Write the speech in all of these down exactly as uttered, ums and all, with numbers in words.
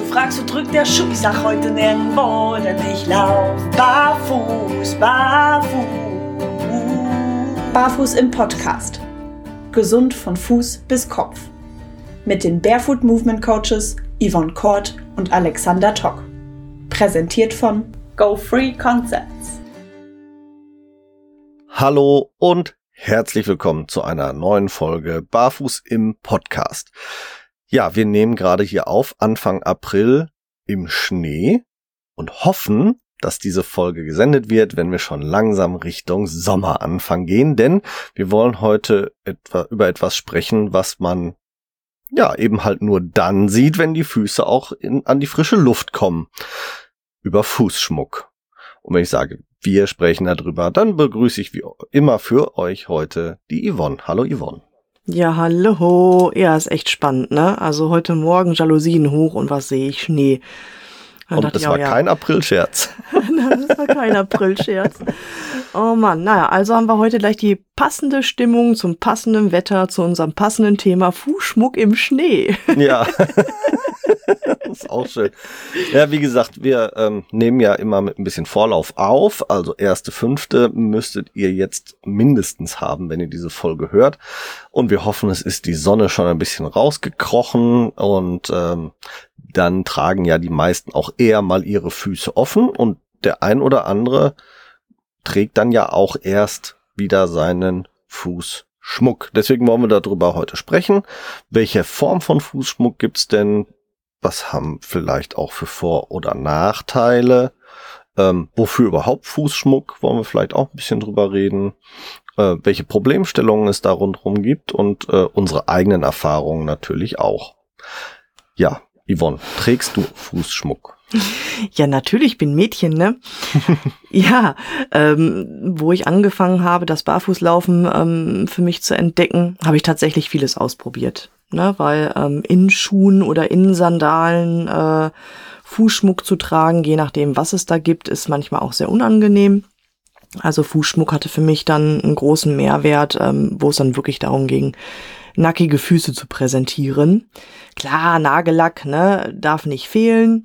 fragst, wo drückt der Schuh? Ich sag heute nirgendwo, denn ich lauf barfuß, barfuß. Barfuß im Podcast. Gesund von Fuß bis Kopf. Mit den Barefoot Movement Coaches Yvonne Kort und Alexander Tock. Präsentiert von Go Free Concepts. Hallo und herzlich willkommen zu einer neuen Folge Barfuß im Podcast. Ja, wir nehmen gerade hier auf, Anfang April im Schnee und hoffen, dass diese Folge gesendet wird, wenn wir schon langsam Richtung Sommeranfang gehen, denn wir wollen heute etwa über etwas sprechen, was man ja eben halt nur dann sieht, wenn die Füße auch in, an die frische Luft kommen. Über Fußschmuck. Und wenn ich sage, wir sprechen darüber, dann begrüße ich wie immer für euch heute die Yvonne. Hallo Yvonne. Ja, hallo. Ja, ist echt spannend, ne? Also heute Morgen Jalousien hoch und was sehe ich? Schnee. Dann und es war ja. kein Aprilscherz. Das war kein Aprilscherz. Oh Mann, naja, also haben wir heute gleich die passende Stimmung zum passenden Wetter, zu unserem passenden Thema Fußschmuck im Schnee. Ja, das ist auch schön. Ja, wie gesagt, wir ähm, nehmen ja immer mit ein bisschen Vorlauf auf, also erste Fünfte müsstet ihr jetzt mindestens haben, wenn ihr diese Folge hört. Und wir hoffen, es ist die Sonne schon ein bisschen rausgekrochen und ähm, dann tragen ja die meisten auch eher mal ihre Füße offen und der ein oder andere trägt dann ja auch erst wieder seinen Fußschmuck. Deswegen wollen wir darüber heute sprechen. Welche Form von Fußschmuck gibt's denn? Was haben vielleicht auch für Vor- oder Nachteile? Ähm, wofür überhaupt Fußschmuck? Wollen wir vielleicht auch ein bisschen drüber reden. Äh, welche Problemstellungen es da rundherum gibt und äh, unsere eigenen Erfahrungen natürlich auch. Ja, Yvonne, trägst du Fußschmuck? Ja, natürlich, ich bin Mädchen, ne? Ja, ähm, wo ich angefangen habe, das Barfußlaufen ähm, für mich zu entdecken, habe ich tatsächlich vieles ausprobiert. Ne? Weil ähm, in Schuhen oder in Sandalen äh, Fußschmuck zu tragen, je nachdem, was es da gibt, ist manchmal auch sehr unangenehm. Also Fußschmuck hatte für mich dann einen großen Mehrwert, ähm, wo es dann wirklich darum ging, nackige Füße zu präsentieren. Klar, Nagellack, ne, darf nicht fehlen.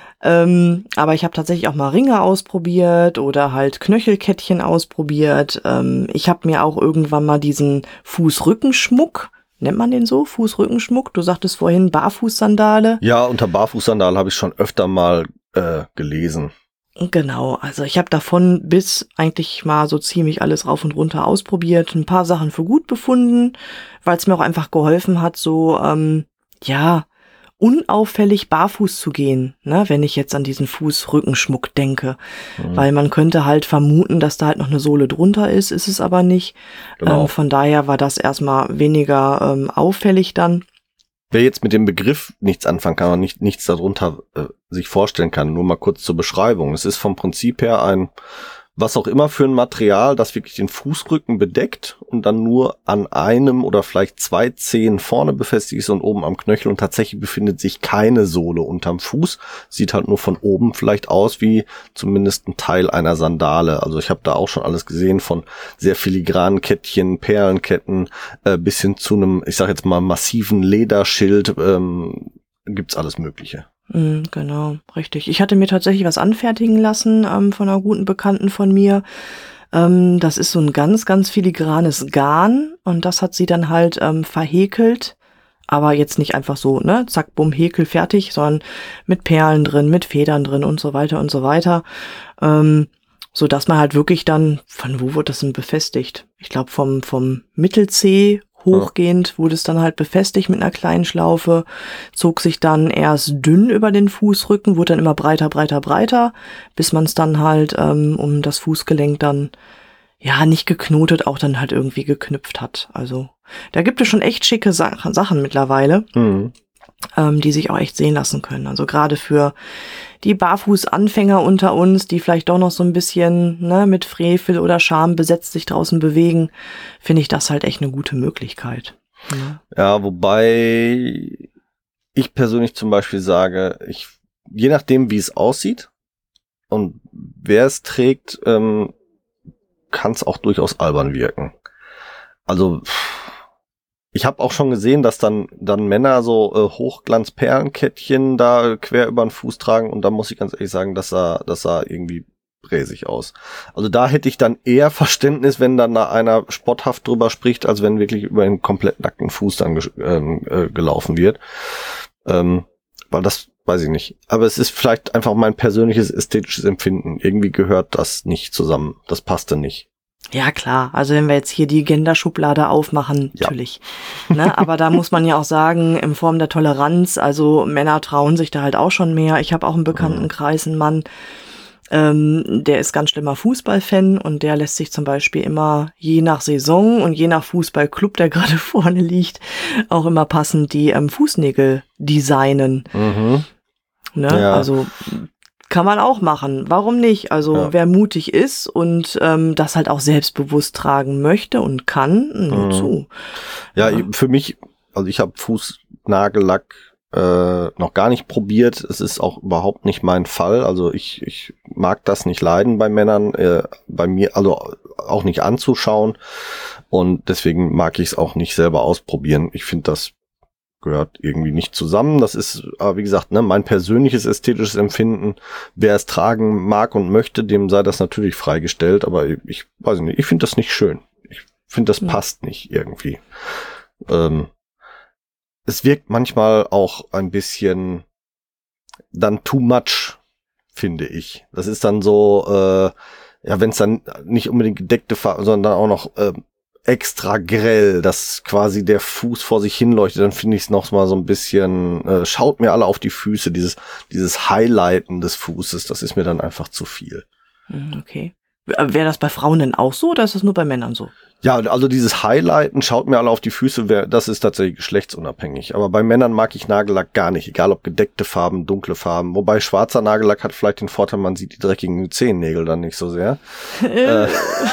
Ähm, aber ich habe tatsächlich auch mal Ringe ausprobiert oder halt Knöchelkettchen ausprobiert. Ähm, ich habe mir auch irgendwann mal diesen Fußrückenschmuck, nennt man den so, Fußrückenschmuck? Du sagtest vorhin Barfußsandale. Ja, unter Barfußsandale habe ich schon öfter mal äh, gelesen. Genau, also ich habe davon bis eigentlich mal so ziemlich alles rauf und runter ausprobiert, ein paar Sachen für gut befunden, weil es mir auch einfach geholfen hat, so ähm, ja unauffällig barfuß zu gehen, ne, wenn ich jetzt an diesen Fußrückenschmuck denke, mhm. weil man könnte halt vermuten, dass da halt noch eine Sohle drunter ist, ist es aber nicht. Genau. Ähm, von daher war das erstmal weniger ähm, auffällig dann. Wer jetzt mit dem Begriff nichts anfangen kann und nicht, nichts darunter äh, sich vorstellen kann, nur mal kurz zur Beschreibung. Es ist vom Prinzip her ein, was auch immer für ein Material, das wirklich den Fußrücken bedeckt und dann nur an einem oder vielleicht zwei Zehen vorne befestigt ist und oben am Knöchel und tatsächlich befindet sich keine Sohle unterm Fuß. Sieht halt nur von oben vielleicht aus wie zumindest ein Teil einer Sandale. Also ich habe da auch schon alles gesehen, von sehr filigranen Kettchen, Perlenketten äh, bis hin zu einem, ich sag jetzt mal, massiven Lederschild, ähm, gibt's alles Mögliche. Genau, richtig. Ich hatte mir tatsächlich was anfertigen lassen ähm, von einer guten Bekannten von mir. Ähm, das ist so ein ganz, ganz filigranes Garn und das hat sie dann halt ähm, verhäkelt. Aber jetzt nicht einfach so, ne, zack, bumm, Häkel, fertig, sondern mit Perlen drin, mit Federn drin und so weiter und so weiter. Ähm, so dass man halt wirklich dann, von wo wurde das denn befestigt? Ich glaube vom vom Mittelzeh hochgehend wurde es dann halt befestigt mit einer kleinen Schlaufe, zog sich dann erst dünn über den Fußrücken, wurde dann immer breiter, breiter, breiter, bis man es dann halt ähm, um das Fußgelenk dann, ja, nicht geknotet, auch dann halt irgendwie geknüpft hat. Also da gibt es schon echt schicke Sa- Sachen mittlerweile, mhm. ähm, die sich auch echt sehen lassen können. Also gerade für die Barfußanfänger unter uns, die vielleicht doch noch so ein bisschen ne, mit Frevel oder Scham besetzt sich draußen bewegen, finde ich das halt echt eine gute Möglichkeit. Ja, ja, wobei ich persönlich zum Beispiel sage, ich je nachdem, wie es aussieht und wer es trägt, ähm, kann es auch durchaus albern wirken. Also ich habe auch schon gesehen, dass dann dann Männer so äh, Hochglanz-Perlenkettchen da quer über den Fuß tragen und da muss ich ganz ehrlich sagen, das sah, das sah irgendwie bräsig aus. Also da hätte ich dann eher Verständnis, wenn dann da einer spotthaft drüber spricht, als wenn wirklich über einen komplett nackten Fuß dann ähm, äh, gelaufen wird. Ähm, weil das weiß ich nicht. Aber es ist vielleicht einfach mein persönliches ästhetisches Empfinden. Irgendwie gehört das nicht zusammen. Das passte nicht. Ja, klar. Also wenn wir jetzt hier die Genderschublade aufmachen, ja. natürlich. Ne? Aber da muss man ja auch sagen, in Form der Toleranz, also Männer trauen sich da halt auch schon mehr. Ich habe auch im Bekanntenkreis einen Mann, ähm, der ist ganz schlimmer Fußballfan und der lässt sich zum Beispiel immer je nach Saison und je nach Fußballclub, der gerade vorne liegt, auch immer passend die ähm, Fußnägel designen. Mhm. Ne? Ja. Also kann man auch machen. Warum nicht? Also Ja. wer mutig ist und ähm, das halt auch selbstbewusst tragen möchte und kann, nur Mhm. zu. Ja, Ja. für mich, also ich habe Fußnagellack äh, noch gar nicht probiert. Es ist auch überhaupt nicht mein Fall. Also ich, ich mag das nicht leiden bei Männern, äh, bei mir, also auch nicht anzuschauen. Und deswegen mag ich es auch nicht selber ausprobieren. Ich finde, das gehört irgendwie nicht zusammen. Das ist, aber wie gesagt, ne, mein persönliches ästhetisches Empfinden. Wer es tragen mag und möchte, dem sei das natürlich freigestellt. Aber ich, ich weiß nicht, ich finde das nicht schön. Ich finde, das Ja. passt nicht irgendwie. Ähm, es wirkt manchmal auch ein bisschen dann too much, finde ich. Das ist dann so, äh, ja, wenn es dann nicht unbedingt gedeckte Farben, sondern dann auch noch äh, extra grell, dass quasi der Fuß vor sich hinleuchtet, dann finde ich es noch mal so ein bisschen, äh, schaut mir alle auf die Füße, dieses dieses Highlighten des Fußes, das ist mir dann einfach zu viel. Hm, okay. Wäre das bei Frauen denn auch so oder ist das nur bei Männern so? Ja, also dieses Highlighten, schaut mir alle auf die Füße, wer, das ist tatsächlich geschlechtsunabhängig. Aber bei Männern mag ich Nagellack gar nicht, egal ob gedeckte Farben, dunkle Farben. Wobei schwarzer Nagellack hat vielleicht den Vorteil, man sieht die dreckigen Zehennägel dann nicht so sehr. äh.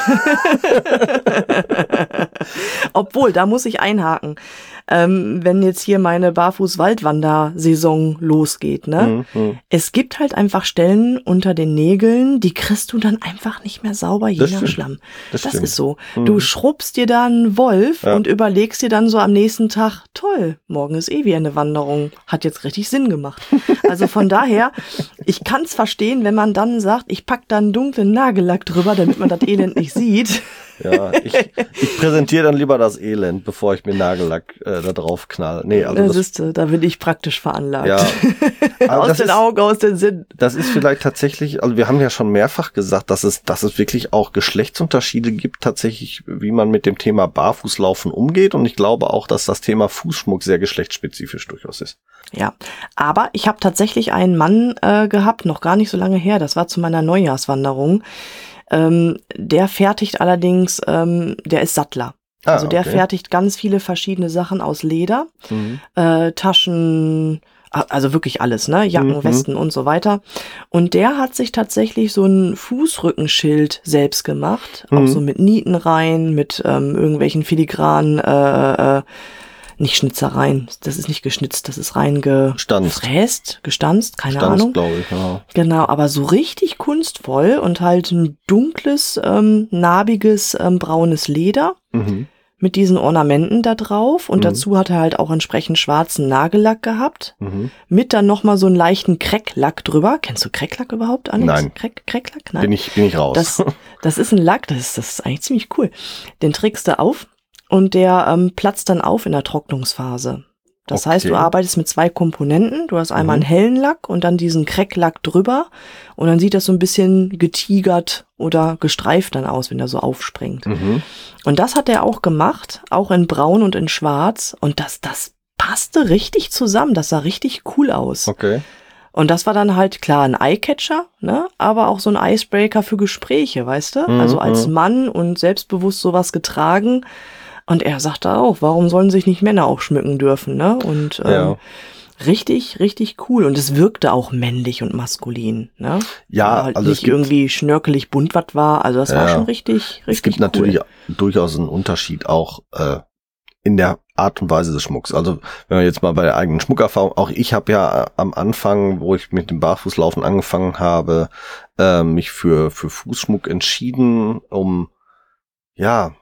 Obwohl, da muss ich einhaken. Ähm, wenn jetzt hier meine Barfuß-Waldwander-Saison losgeht, ne? Mhm. Es gibt halt einfach Stellen unter den Nägeln, die kriegst du dann einfach nicht mehr sauber, je Das nach stimmt. Schlamm. Das Das stimmt. ist so. Mhm. Du schrubbst dir da einen Wolf Ja. und überlegst dir dann so am nächsten Tag, toll, morgen ist eh wieder eine Wanderung. Hat jetzt richtig Sinn gemacht. Also von daher, ich kann's verstehen, wenn man dann sagt, ich pack da einen dunklen Nagellack drüber, damit man das Elend nicht sieht. Ja, ich, ich präsentiere dann lieber das Elend, bevor ich mir Nagellack äh, da drauf knall. Nee, also Da das, siehst du, da bin ich praktisch veranlagt. ja. Aber Aus das den ist- Augen, aus den Sinn. Das ist vielleicht tatsächlich, also wir haben ja schon mehrfach gesagt, dass es, dass es wirklich auch Geschlechtsunterschiede gibt, tatsächlich, wie man mit dem Thema Barfußlaufen umgeht. Und ich glaube auch, dass das Thema Fußschmuck sehr geschlechtsspezifisch durchaus ist. Ja, aber ich habe tatsächlich einen Mann äh, gehabt, noch gar nicht so lange her, das war zu meiner Neujahrswanderung. Ähm, der fertigt allerdings, ähm, der ist Sattler. Ah, Also der okay. fertigt ganz viele verschiedene Sachen aus Leder, Mhm. äh, Taschen, a- also wirklich alles, ne? Jacken, Mhm. Westen und so weiter. Und der hat sich tatsächlich so ein Fußrückenschild selbst gemacht, auch Mhm. so mit Nieten rein, mit ähm, irgendwelchen filigranen, äh, äh, nicht Schnitzereien, das ist nicht geschnitzt, das ist rein Stanzt. gefräst, gestanzt, keine Stanz, Ahnung. glaube ich, ja. Genau, aber so richtig kunstvoll und halt ein dunkles, ähm, narbiges, ähm, braunes Leder Mhm. mit diesen Ornamenten da drauf und Mhm. dazu hat er halt auch entsprechend schwarzen Nagellack gehabt, Mhm. mit dann nochmal so einen leichten Krecklack drüber. Kennst du Krecklack überhaupt, Alex? Nein. Kreck, Krecklack? Nein. Bin ich, bin ich raus. Das, das ist ein Lack, das ist, das ist eigentlich ziemlich cool. Den trägst du auf und der ähm, platzt dann auf in der Trocknungsphase. Das Okay. heißt, du arbeitest mit zwei Komponenten. Du hast einmal Mhm. einen hellen Lack und dann diesen Krecklack drüber. Und dann sieht das so ein bisschen getigert oder gestreift dann aus, wenn er so aufspringt. Mhm. Und das hat er auch gemacht, auch in Braun und in Schwarz. Und das, das passte richtig zusammen. Das sah richtig cool aus. Okay. Und das war dann halt klar ein Eyecatcher, ne? Aber auch so ein Icebreaker für Gespräche, weißt du? Mhm, Also als mhm. Mann und selbstbewusst sowas getragen. Und er sagte auch, warum sollen sich nicht Männer auch schmücken dürfen, ne? Und ähm, Ja. richtig, richtig cool. Und es wirkte auch männlich und maskulin, ne? Ja, Weil halt also es nicht gibt- irgendwie schnörkelig bunt was war. Also das war Ja. schon richtig, richtig Es gibt cool. natürlich durchaus einen Unterschied auch äh, in der Art und Weise des Schmucks. Also wenn wir jetzt mal bei der eigenen Schmuckerfahrung, auch ich habe ja am Anfang, wo ich mit dem Barfußlaufen angefangen habe, äh, mich für für Fußschmuck entschieden, um ja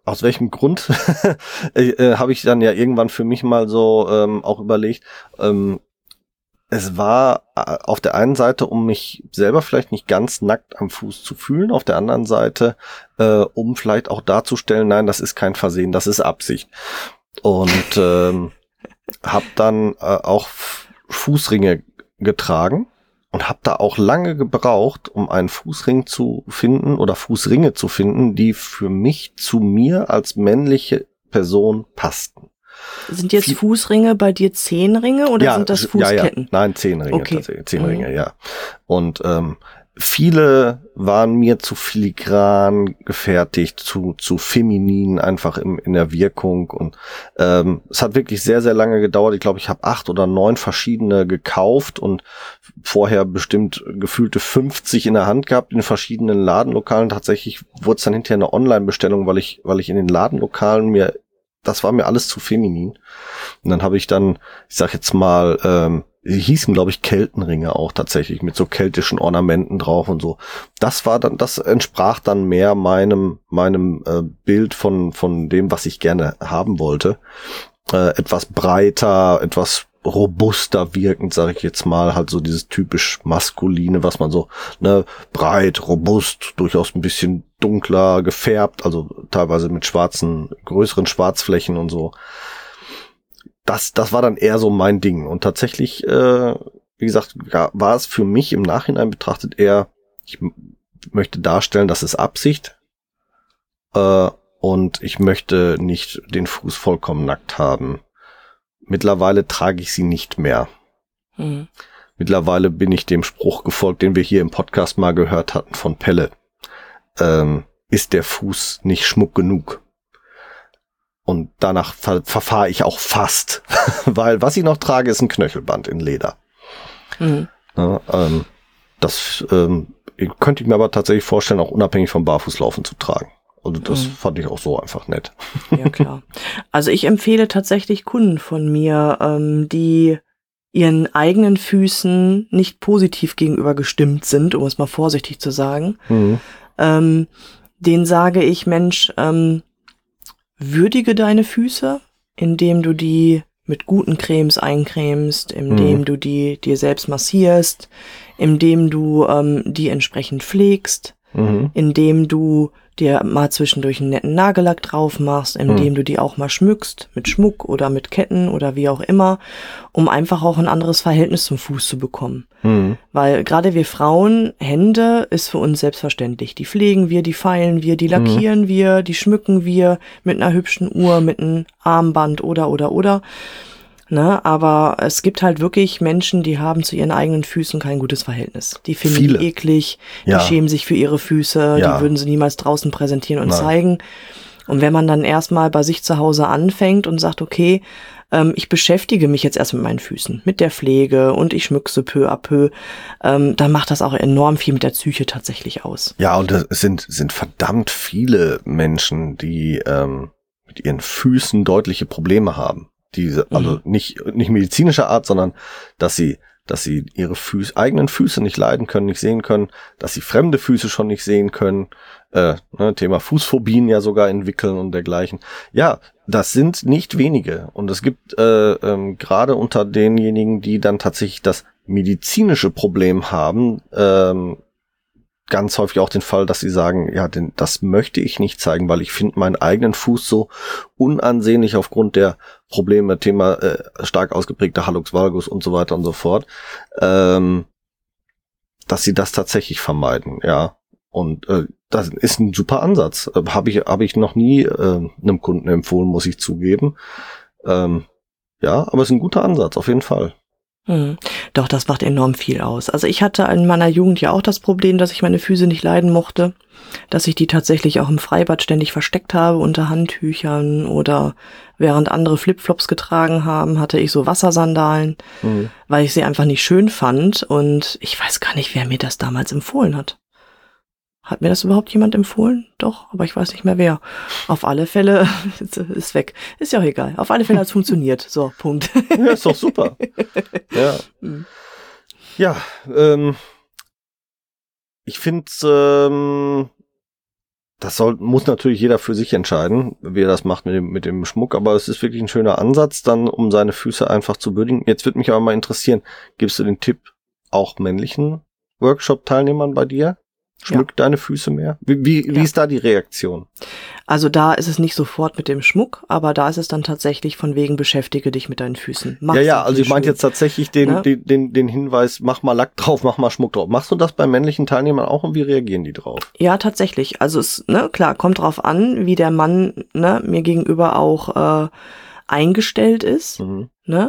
aus welchem Grund äh, habe ich dann ja irgendwann für mich mal so ähm, auch überlegt, ähm, es war äh, auf der einen Seite, um mich selber vielleicht nicht ganz nackt am Fuß zu fühlen, auf der anderen Seite, äh, um vielleicht auch darzustellen, nein, das ist kein Versehen, das ist Absicht. Und ähm, habe dann äh, auch F- Fußringe getragen und habe da auch lange gebraucht, um einen Fußring zu finden oder Fußringe zu finden, die für mich zu mir als männliche Person passten. Sind jetzt Viel- Fußringe bei dir Zehenringe oder ja, sind das ja, Fußketten? ja. Nein, Zehenringe Okay. tatsächlich. Zehenringe, Mhm. ja. Und ähm, viele waren mir zu filigran gefertigt, zu zu feminin, einfach im, in der Wirkung. Und ähm, es hat wirklich sehr, sehr lange gedauert. Ich glaube, ich habe acht oder neun verschiedene gekauft und vorher bestimmt gefühlte fünfzig in der Hand gehabt in verschiedenen Ladenlokalen. Tatsächlich wurde es dann hinterher eine Online-Bestellung, weil ich, weil ich in den Ladenlokalen mir, das war mir alles zu feminin. Und dann habe ich dann, ich sag jetzt mal, ähm, die hießen, glaube ich, Keltenringe auch tatsächlich, mit so keltischen Ornamenten drauf und so. Das war dann, das entsprach dann mehr meinem, meinem äh, Bild von, von dem, was ich gerne haben wollte. Äh, etwas breiter, etwas robuster wirkend, sage ich jetzt mal, halt so dieses typisch maskuline, was man so, ne, breit, robust, durchaus ein bisschen dunkler gefärbt, also teilweise mit schwarzen, größeren Schwarzflächen und so. Das, das war dann eher so mein Ding. Und tatsächlich, äh, wie gesagt, ja, war es für mich im Nachhinein betrachtet eher, ich m- möchte darstellen, das ist Absicht. Äh, und ich möchte nicht den Fuß vollkommen nackt haben. Mittlerweile trage ich sie nicht mehr. Mhm. Mittlerweile bin ich dem Spruch gefolgt, den wir hier im Podcast mal gehört hatten von Pelle. Ähm, ist der Fuß nicht Schmuck genug? Und danach ver- verfahre ich auch fast. Weil was ich noch trage, ist ein Knöchelband in Leder. Mhm. Ja, ähm, das ähm, könnte ich mir aber tatsächlich vorstellen, auch unabhängig vom Barfußlaufen zu tragen. Also das Mhm. fand ich auch so einfach nett. Ja, klar. Also ich empfehle tatsächlich Kunden von mir, ähm, die ihren eigenen Füßen nicht positiv gegenüber gestimmt sind, um es mal vorsichtig zu sagen. Mhm. Ähm, denen sage ich, Mensch, ähm, würdige deine Füße, indem du die mit guten Cremes eincremst, indem Mhm. du die dir selbst massierst, indem du ähm, die entsprechend pflegst, Mhm. indem du dir mal zwischendurch einen netten Nagellack drauf machst, indem Mhm. du die auch mal schmückst mit Schmuck oder mit Ketten oder wie auch immer, um einfach auch ein anderes Verhältnis zum Fuß zu bekommen. Mhm. Weil gerade wir Frauen, Hände ist für uns selbstverständlich. Die pflegen wir, die feilen wir, die lackieren wir, die schmücken wir mit einer hübschen Uhr, mit einem Armband oder, oder, oder. Ne, aber es gibt halt wirklich Menschen, die haben zu ihren eigenen Füßen kein gutes Verhältnis. Die finden Viele. die eklig, Ja. die schämen sich für ihre Füße, Ja. die würden sie niemals draußen präsentieren und Nein. zeigen. Und wenn man dann erstmal bei sich zu Hause anfängt und sagt, okay, ähm, ich beschäftige mich jetzt erst mit meinen Füßen, mit der Pflege und ich schmücke sie peu à peu, ähm, dann macht das auch enorm viel mit der Psyche tatsächlich aus. Ja, und es sind, sind verdammt viele Menschen, die ähm, mit ihren Füßen deutliche Probleme haben. Diese, also nicht, nicht medizinischer Art, sondern dass sie, dass sie ihre Füße, eigenen Füße nicht leiden können, nicht sehen können, dass sie fremde Füße schon nicht sehen können, äh, ne, Thema Fußphobien ja sogar entwickeln und dergleichen. Ja, das sind nicht wenige. Und es gibt äh, ähm, gerade unter denjenigen, die dann tatsächlich das medizinische Problem haben, ähm, ganz häufig auch den Fall, dass sie sagen, ja, den, das möchte ich nicht zeigen, weil ich finde meinen eigenen Fuß so unansehnlich aufgrund der Probleme, Thema äh, stark ausgeprägter Hallux valgus und so weiter und so fort, ähm, dass sie das tatsächlich vermeiden, ja. Und äh, das ist ein super Ansatz. Äh, habe ich habe ich noch nie äh, einem Kunden empfohlen, muss ich zugeben. Ähm, ja, aber es ist ein guter Ansatz, auf jeden Fall. Hm. Doch, das macht enorm viel aus. Also ich hatte in meiner Jugend ja auch das Problem, dass ich meine Füße nicht leiden mochte, dass ich die tatsächlich auch im Freibad ständig versteckt habe unter Handtüchern oder während andere Flipflops getragen haben, hatte ich so Wassersandalen, Mhm. weil ich sie einfach nicht schön fand und ich weiß gar nicht, wer mir das damals empfohlen hat. Hat mir das überhaupt jemand empfohlen? Doch, aber ich weiß nicht mehr wer. Auf alle Fälle ist weg. Ist ja auch egal. Auf alle Fälle hat es funktioniert. So, Punkt. Ja, ist doch super. Ja, Mhm. ja ähm, ich finde ähm, das soll, muss natürlich jeder für sich entscheiden, wie er das macht mit dem, mit dem Schmuck, aber es ist wirklich ein schöner Ansatz, dann, um seine Füße einfach zu würdigen. Jetzt würde mich aber mal interessieren, gibst du den Tipp auch männlichen Workshop-Teilnehmern bei dir? Schmück ja. deine Füße mehr? Wie, wie, ja. wie ist da die Reaktion? Also da ist es nicht sofort mit dem Schmuck, aber da ist es dann tatsächlich von wegen, beschäftige dich mit deinen Füßen. Mach ja, ja, also ich meinte jetzt tatsächlich den, ja? den, den, den Hinweis, mach mal Lack drauf, mach mal Schmuck drauf. Machst du das bei männlichen Teilnehmern auch und wie reagieren die drauf? Ja, tatsächlich. Also es, ne, klar, kommt drauf an, wie der Mann, ne, mir gegenüber auch äh, eingestellt ist, mhm. ne.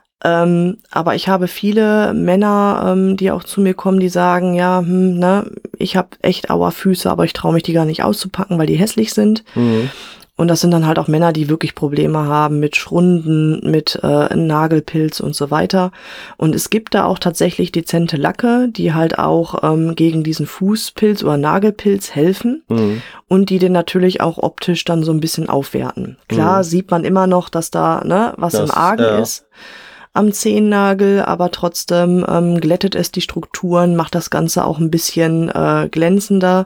Ähm, aber ich habe viele Männer, ähm, die auch zu mir kommen, die sagen, ja, hm, ne, ich habe echt Auerfüße, aber ich traue mich die gar nicht auszupacken, weil die hässlich sind. Mhm. Und das sind dann halt auch Männer, die wirklich Probleme haben mit Schrunden, mit äh, Nagelpilz und so weiter. Und es gibt da auch tatsächlich dezente Lacke, die halt auch ähm, gegen diesen Fußpilz oder Nagelpilz helfen mhm. und die den natürlich auch optisch dann so ein bisschen aufwerten. Klar mhm. sieht man immer noch, dass da ne was das, im Argen ja. ist am Zehennagel, aber trotzdem ähm, glättet es die Strukturen, macht das Ganze auch ein bisschen äh, glänzender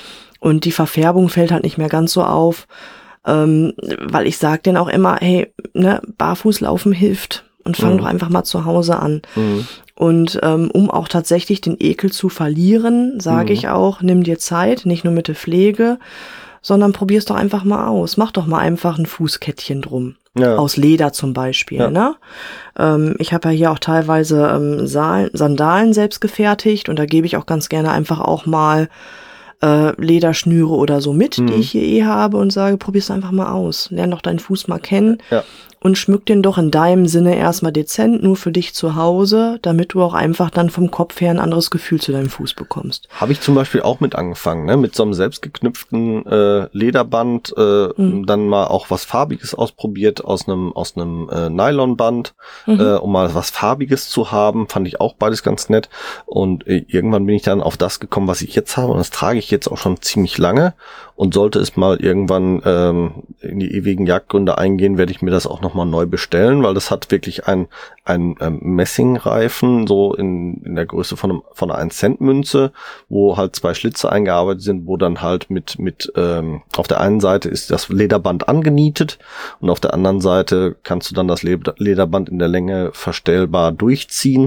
und die Verfärbung fällt halt nicht mehr ganz so auf, ähm, weil ich sage denen auch immer, hey, ne, Barfußlaufen hilft und fang mhm. doch einfach mal zu Hause an. Mhm. Und ähm, um auch tatsächlich den Ekel zu verlieren, sage mhm. ich auch, nimm dir Zeit, nicht nur mit der Pflege, sondern probier's doch einfach mal aus. Mach doch mal einfach ein Fußkettchen drum. Ja. Aus Leder zum Beispiel. Ja. Ne? Ähm, ich habe ja hier auch teilweise ähm, Sa- Sandalen selbst gefertigt und da gebe ich auch ganz gerne einfach auch mal äh, Lederschnüre oder so mit, mhm. die ich hier eh habe und sage, probier's einfach mal aus. Lern doch deinen Fuß mal kennen. Ja. Und schmück den doch in deinem Sinne erstmal dezent, nur für dich zu Hause, damit du auch einfach dann vom Kopf her ein anderes Gefühl zu deinem Fuß bekommst. Habe ich zum Beispiel auch mit angefangen, ne? Mit so einem selbstgeknüpften äh, Lederband, äh, mhm. dann mal auch was Farbiges ausprobiert aus einem aus einem äh, Nylonband, mhm. äh, um mal was Farbiges zu haben, fand ich auch beides ganz nett. Und äh, irgendwann bin ich dann auf das gekommen, was ich jetzt habe und das trage ich jetzt auch schon ziemlich lange. Und sollte es mal irgendwann ähm, in die ewigen Jagdgründe eingehen, werde ich mir das auch nochmal neu bestellen, weil das hat wirklich ein, ein ähm, Messingreifen, so in, in der Größe von, einem, von einer ein Cent Münze, wo halt zwei Schlitze eingearbeitet sind, wo dann halt mit, mit ähm, auf der einen Seite ist das Lederband angenietet und auf der anderen Seite kannst du dann das Lederband in der Länge verstellbar durchziehen.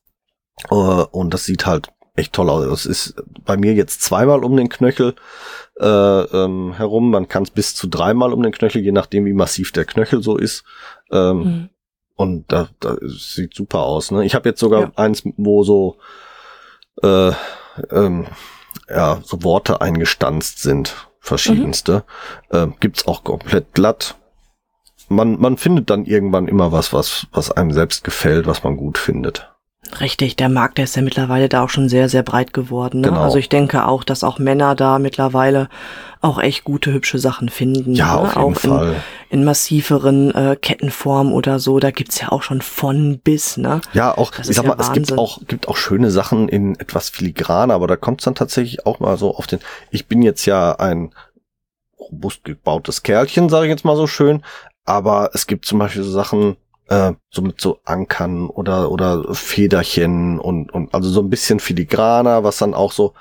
Äh, und das sieht halt echt toll aus. Das ist bei mir jetzt zweimal um den Knöchel äh, ähm, herum. Man kann es bis zu dreimal um den Knöchel, je nachdem wie massiv der Knöchel so ist. Ähm, mhm. Und da, da sieht super aus. Ne? Ich habe jetzt sogar ja. eins, wo so äh, ähm, ja so Worte eingestanzt sind, verschiedenste. Mhm. Äh, gibt's auch komplett glatt. Man man findet dann irgendwann immer was, was was einem selbst gefällt, was man gut findet. Richtig, der Markt, der ist ja mittlerweile da auch schon sehr, sehr breit geworden. Ne? Genau. Also ich denke auch, dass auch Männer da mittlerweile auch echt gute, hübsche Sachen finden. Ja, ne? auf jeden auch Fall. In, in massiveren äh, Kettenformen oder so, da gibt's ja auch schon von bis. Ne? Ja, auch, das ich sag ja mal, Wahnsinn. Es gibt auch, gibt auch schöne Sachen in etwas filigraner, aber da kommt's dann tatsächlich auch mal so auf den, ich bin jetzt ja ein robust gebautes Kerlchen, sage ich jetzt mal so schön, aber es gibt zum Beispiel so Sachen, Äh, so mit so Ankern oder oder Federchen und und also so ein bisschen filigraner, was dann auch so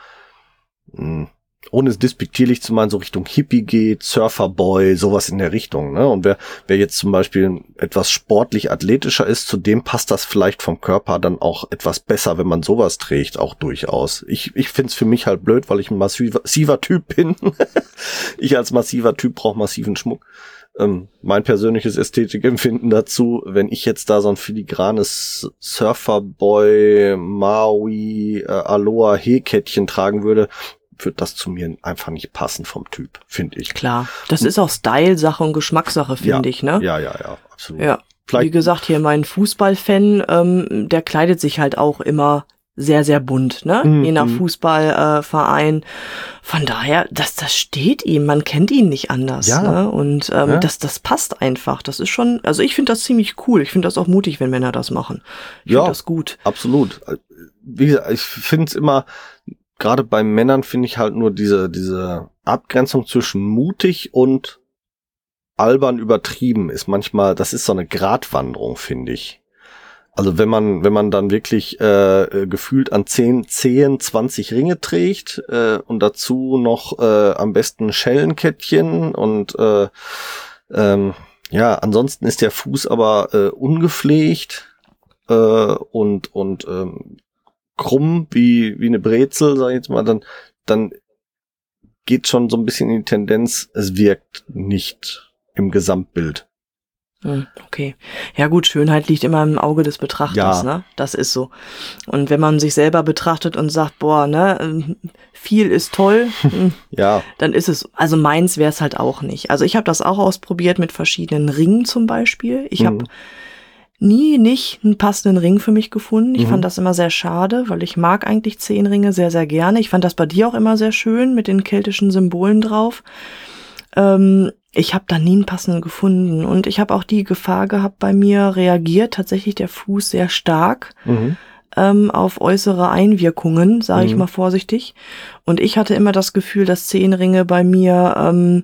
mh, ohne es despektierlich zu meinen, so Richtung Hippie geht, Surferboy, sowas in der Richtung, ne? Und wer wer jetzt zum Beispiel etwas sportlich athletischer ist, zu dem passt das vielleicht vom Körper dann auch etwas besser, wenn man sowas trägt, auch durchaus. Ich ich find's für mich halt blöd, weil ich ein massiver, massiver Typ bin. Ich als massiver Typ brauche massiven Schmuck. Ähm, mein persönliches Ästhetikempfinden dazu, wenn ich jetzt da so ein filigranes Surferboy, Maui, äh, Aloha He-Kettchen tragen würde, würde das zu mir einfach nicht passen vom Typ, finde ich. Klar, das ist auch Style-Sache und Geschmackssache, finde ja, ich, ne? Ja, ja, ja, absolut. Ja. Vielleicht, wie gesagt, hier mein Fußballfan, ähm, der kleidet sich halt auch immer sehr, sehr bunt, ne? Mm, Je nach mm. Fußballverein. Äh, Von daher, das, das steht ihm, man kennt ihn nicht anders. Ja. Ne? Und ähm, ja. das, das passt einfach. Das ist schon, also ich finde das ziemlich cool. Ich finde das auch mutig, wenn Männer das machen. Ich ja, finde das gut. Absolut. Wie gesagt, ich finde es immer, gerade bei Männern finde ich halt nur diese, diese Abgrenzung zwischen mutig und albern übertrieben ist manchmal, das ist so eine Gratwanderung, finde ich. Also wenn man wenn man dann wirklich äh, gefühlt an zehn Zehen zwanzig Ringe trägt äh, und dazu noch äh, am besten Schellenkettchen und äh, ähm, ja, ansonsten ist der Fuß aber äh, ungepflegt äh, und und ähm, krumm wie wie eine Brezel, sag ich jetzt mal, dann dann geht schon so ein bisschen in die Tendenz, es wirkt nicht im Gesamtbild. Okay. Ja gut, Schönheit liegt immer im Auge des Betrachters, Ja. ne? Das ist so. Und wenn man sich selber betrachtet und sagt, boah, ne, viel ist toll, Ja. dann ist es, also meins wäre es halt auch nicht. Also ich habe das auch ausprobiert mit verschiedenen Ringen zum Beispiel. Ich Mhm. habe nie nicht einen passenden Ring für mich gefunden. Ich Mhm. fand das immer sehr schade, weil ich mag eigentlich Zehenringe sehr, sehr gerne. Ich fand das bei dir auch immer sehr schön mit den keltischen Symbolen drauf. Ähm, ich habe da nie einen passenden gefunden. Und ich habe auch die Gefahr gehabt, bei mir reagiert tatsächlich der Fuß sehr stark Mhm. ähm, auf äußere Einwirkungen, sage ich Mhm. mal vorsichtig. Und ich hatte immer das Gefühl, dass Zehenringe bei mir ähm,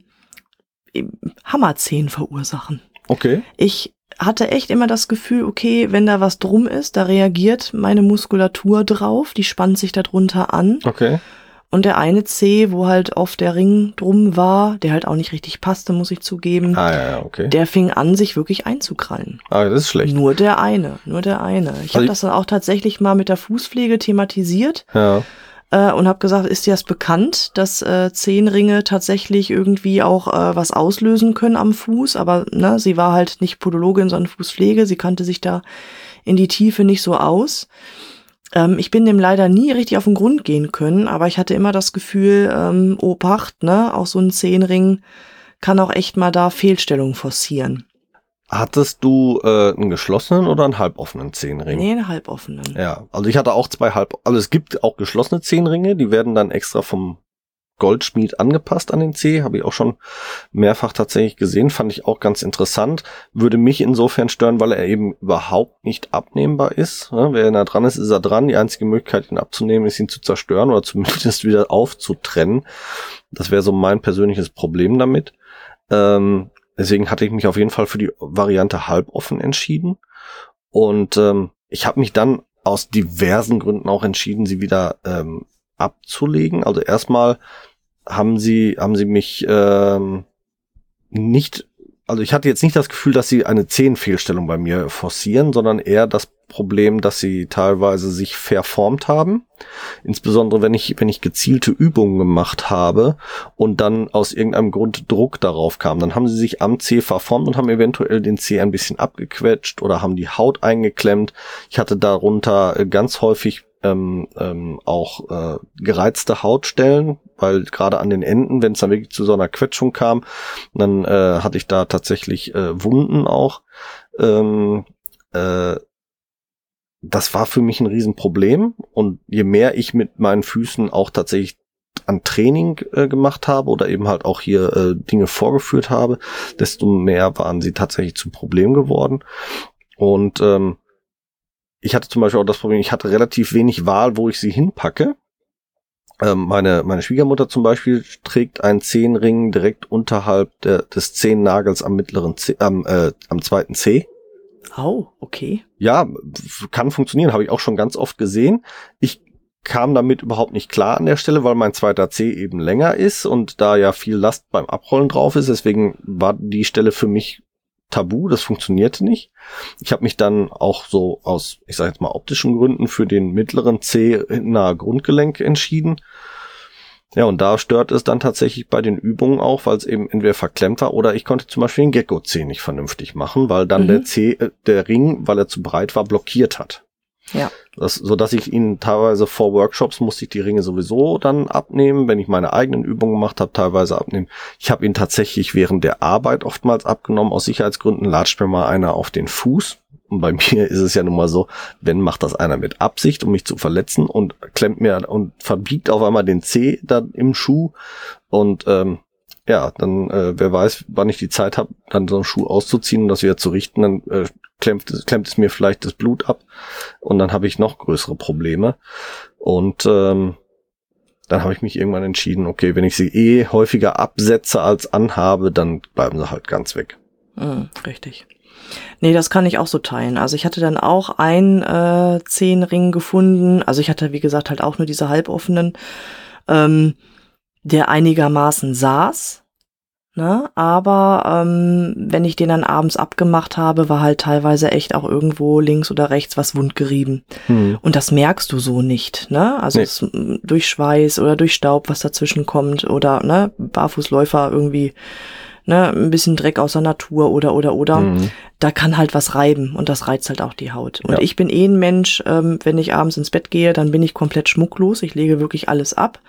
Hammerzehen verursachen. Okay. Ich hatte echt immer das Gefühl, okay, wenn da was drum ist, da reagiert meine Muskulatur drauf, die spannt sich darunter an. Okay. Und der eine Zeh, wo halt oft der Ring drum war, der halt auch nicht richtig passte, muss ich zugeben, Ah, ja, ja, okay. der fing an, sich wirklich einzukrallen. Ah, das ist schlecht. Nur der eine, nur der eine. Ich Also habe ich- das dann auch tatsächlich mal mit der Fußpflege thematisiert Ja. äh, und habe gesagt, ist dir das bekannt, dass äh, Zehenringe tatsächlich irgendwie auch äh, was auslösen können am Fuß? Aber ne, sie war halt nicht Podologin, sondern Fußpflege. Sie kannte sich da in die Tiefe nicht so aus. Ähm, ich bin dem leider nie richtig auf den Grund gehen können, aber ich hatte immer das Gefühl, ähm, Obacht, ne, auch so ein Zehenring kann auch echt mal da Fehlstellungen forcieren. Hattest du äh, einen geschlossenen oder einen halboffenen Zehenring? Nee, einen halboffenen. Ja, also ich hatte auch zwei halb, also es gibt auch geschlossene Zehenringe, die werden dann extra vom Goldschmied angepasst an den Zeh, habe ich auch schon mehrfach tatsächlich gesehen, fand ich auch ganz interessant, würde mich insofern stören, weil er eben überhaupt nicht abnehmbar ist. Ja, wer nah dran ist, ist er dran. Die einzige Möglichkeit, ihn abzunehmen, ist ihn zu zerstören oder zumindest wieder aufzutrennen. Das wäre so mein persönliches Problem damit. Ähm, deswegen hatte ich mich auf jeden Fall für die Variante halboffen entschieden. Und ähm, ich habe mich dann aus diversen Gründen auch entschieden, sie wieder ähm, abzulegen. Also erstmal haben sie haben sie mich ähm, nicht, also ich hatte jetzt nicht das Gefühl, dass sie eine Zehenfehlstellung bei mir forcieren, sondern eher das Problem, dass sie teilweise sich verformt haben. Insbesondere wenn ich wenn ich gezielte Übungen gemacht habe und dann aus irgendeinem Grund Druck darauf kam, dann haben sie sich am Zeh verformt und haben eventuell den Zeh ein bisschen abgequetscht oder haben die Haut eingeklemmt. Ich hatte darunter ganz häufig ähm, ähm, auch äh, gereizte Hautstellen, weil gerade an den Enden, wenn es dann wirklich zu so einer Quetschung kam, dann äh, hatte ich da tatsächlich äh, Wunden auch. Ähm, äh, das war für mich ein Riesenproblem, und je mehr ich mit meinen Füßen auch tatsächlich an Training äh, gemacht habe oder eben halt auch hier äh, Dinge vorgeführt habe, desto mehr waren sie tatsächlich zum Problem geworden. Und ähm, ich hatte zum Beispiel auch das Problem, ich hatte relativ wenig Wahl, wo ich sie hinpacke. Ähm, meine meine Schwiegermutter zum Beispiel trägt einen Zehenring direkt unterhalb der, des Zehennagels am mittleren Zeh, am, äh, am zweiten Zeh. Oh, okay. Ja, kann funktionieren, habe ich auch schon ganz oft gesehen. Ich kam damit überhaupt nicht klar an der Stelle, weil mein zweiter Zeh eben länger ist und da ja viel Last beim Abrollen drauf ist. Deswegen war die Stelle für mich tabu, das funktionierte nicht. Ich habe mich dann auch so aus, ich sage jetzt mal, optischen Gründen für den mittleren Zeh nahe Grundgelenk entschieden. Ja, und da stört es dann tatsächlich bei den Übungen auch, weil es eben entweder verklemmt war oder ich konnte zum Beispiel den Gecko-Zeh nicht vernünftig machen, weil dann Mhm. der Zeh, äh, der Ring, weil er zu breit war, blockiert hat. Ja. Das, so dass ich ihn teilweise vor Workshops musste ich die Ringe sowieso dann abnehmen, wenn ich meine eigenen Übungen gemacht habe, teilweise abnehmen. Ich habe ihn tatsächlich während der Arbeit oftmals abgenommen. Aus Sicherheitsgründen latscht mir mal einer auf den Fuß. Und bei mir ist es ja nun mal so, wenn macht das einer mit Absicht, um mich zu verletzen, und klemmt mir und verbiegt auf einmal den Zeh da im Schuh. Und ähm, ja, dann äh, wer weiß, wann ich die Zeit habe, dann so einen Schuh auszuziehen und das wieder zu richten, dann äh, klemmt, es, klemmt es mir vielleicht das Blut ab und dann habe ich noch größere Probleme. Und ähm, dann habe ich mich irgendwann entschieden, okay, wenn ich sie eh häufiger absetze als anhabe, dann bleiben sie halt ganz weg. Mhm, richtig. Nee, das kann ich auch so teilen. Also ich hatte dann auch einen äh, Zehenring gefunden. Also ich hatte, wie gesagt, halt auch nur diese halboffenen, ähm, der einigermaßen saß. Ne? Aber ähm, wenn ich den dann abends abgemacht habe, war halt teilweise echt auch irgendwo links oder rechts was wundgerieben. Hm. Und das merkst du so nicht. Ne? Also nee. es, durch Schweiß oder durch Staub, was dazwischen kommt oder ne, Barfußläufer irgendwie ne, ein bisschen Dreck aus der Natur oder oder oder. Mhm. Da kann halt was reiben und das reizt halt auch die Haut. Und ja. ich bin eh ein Mensch, ähm, wenn ich abends ins Bett gehe, dann bin ich komplett schmucklos. Ich lege wirklich alles ab.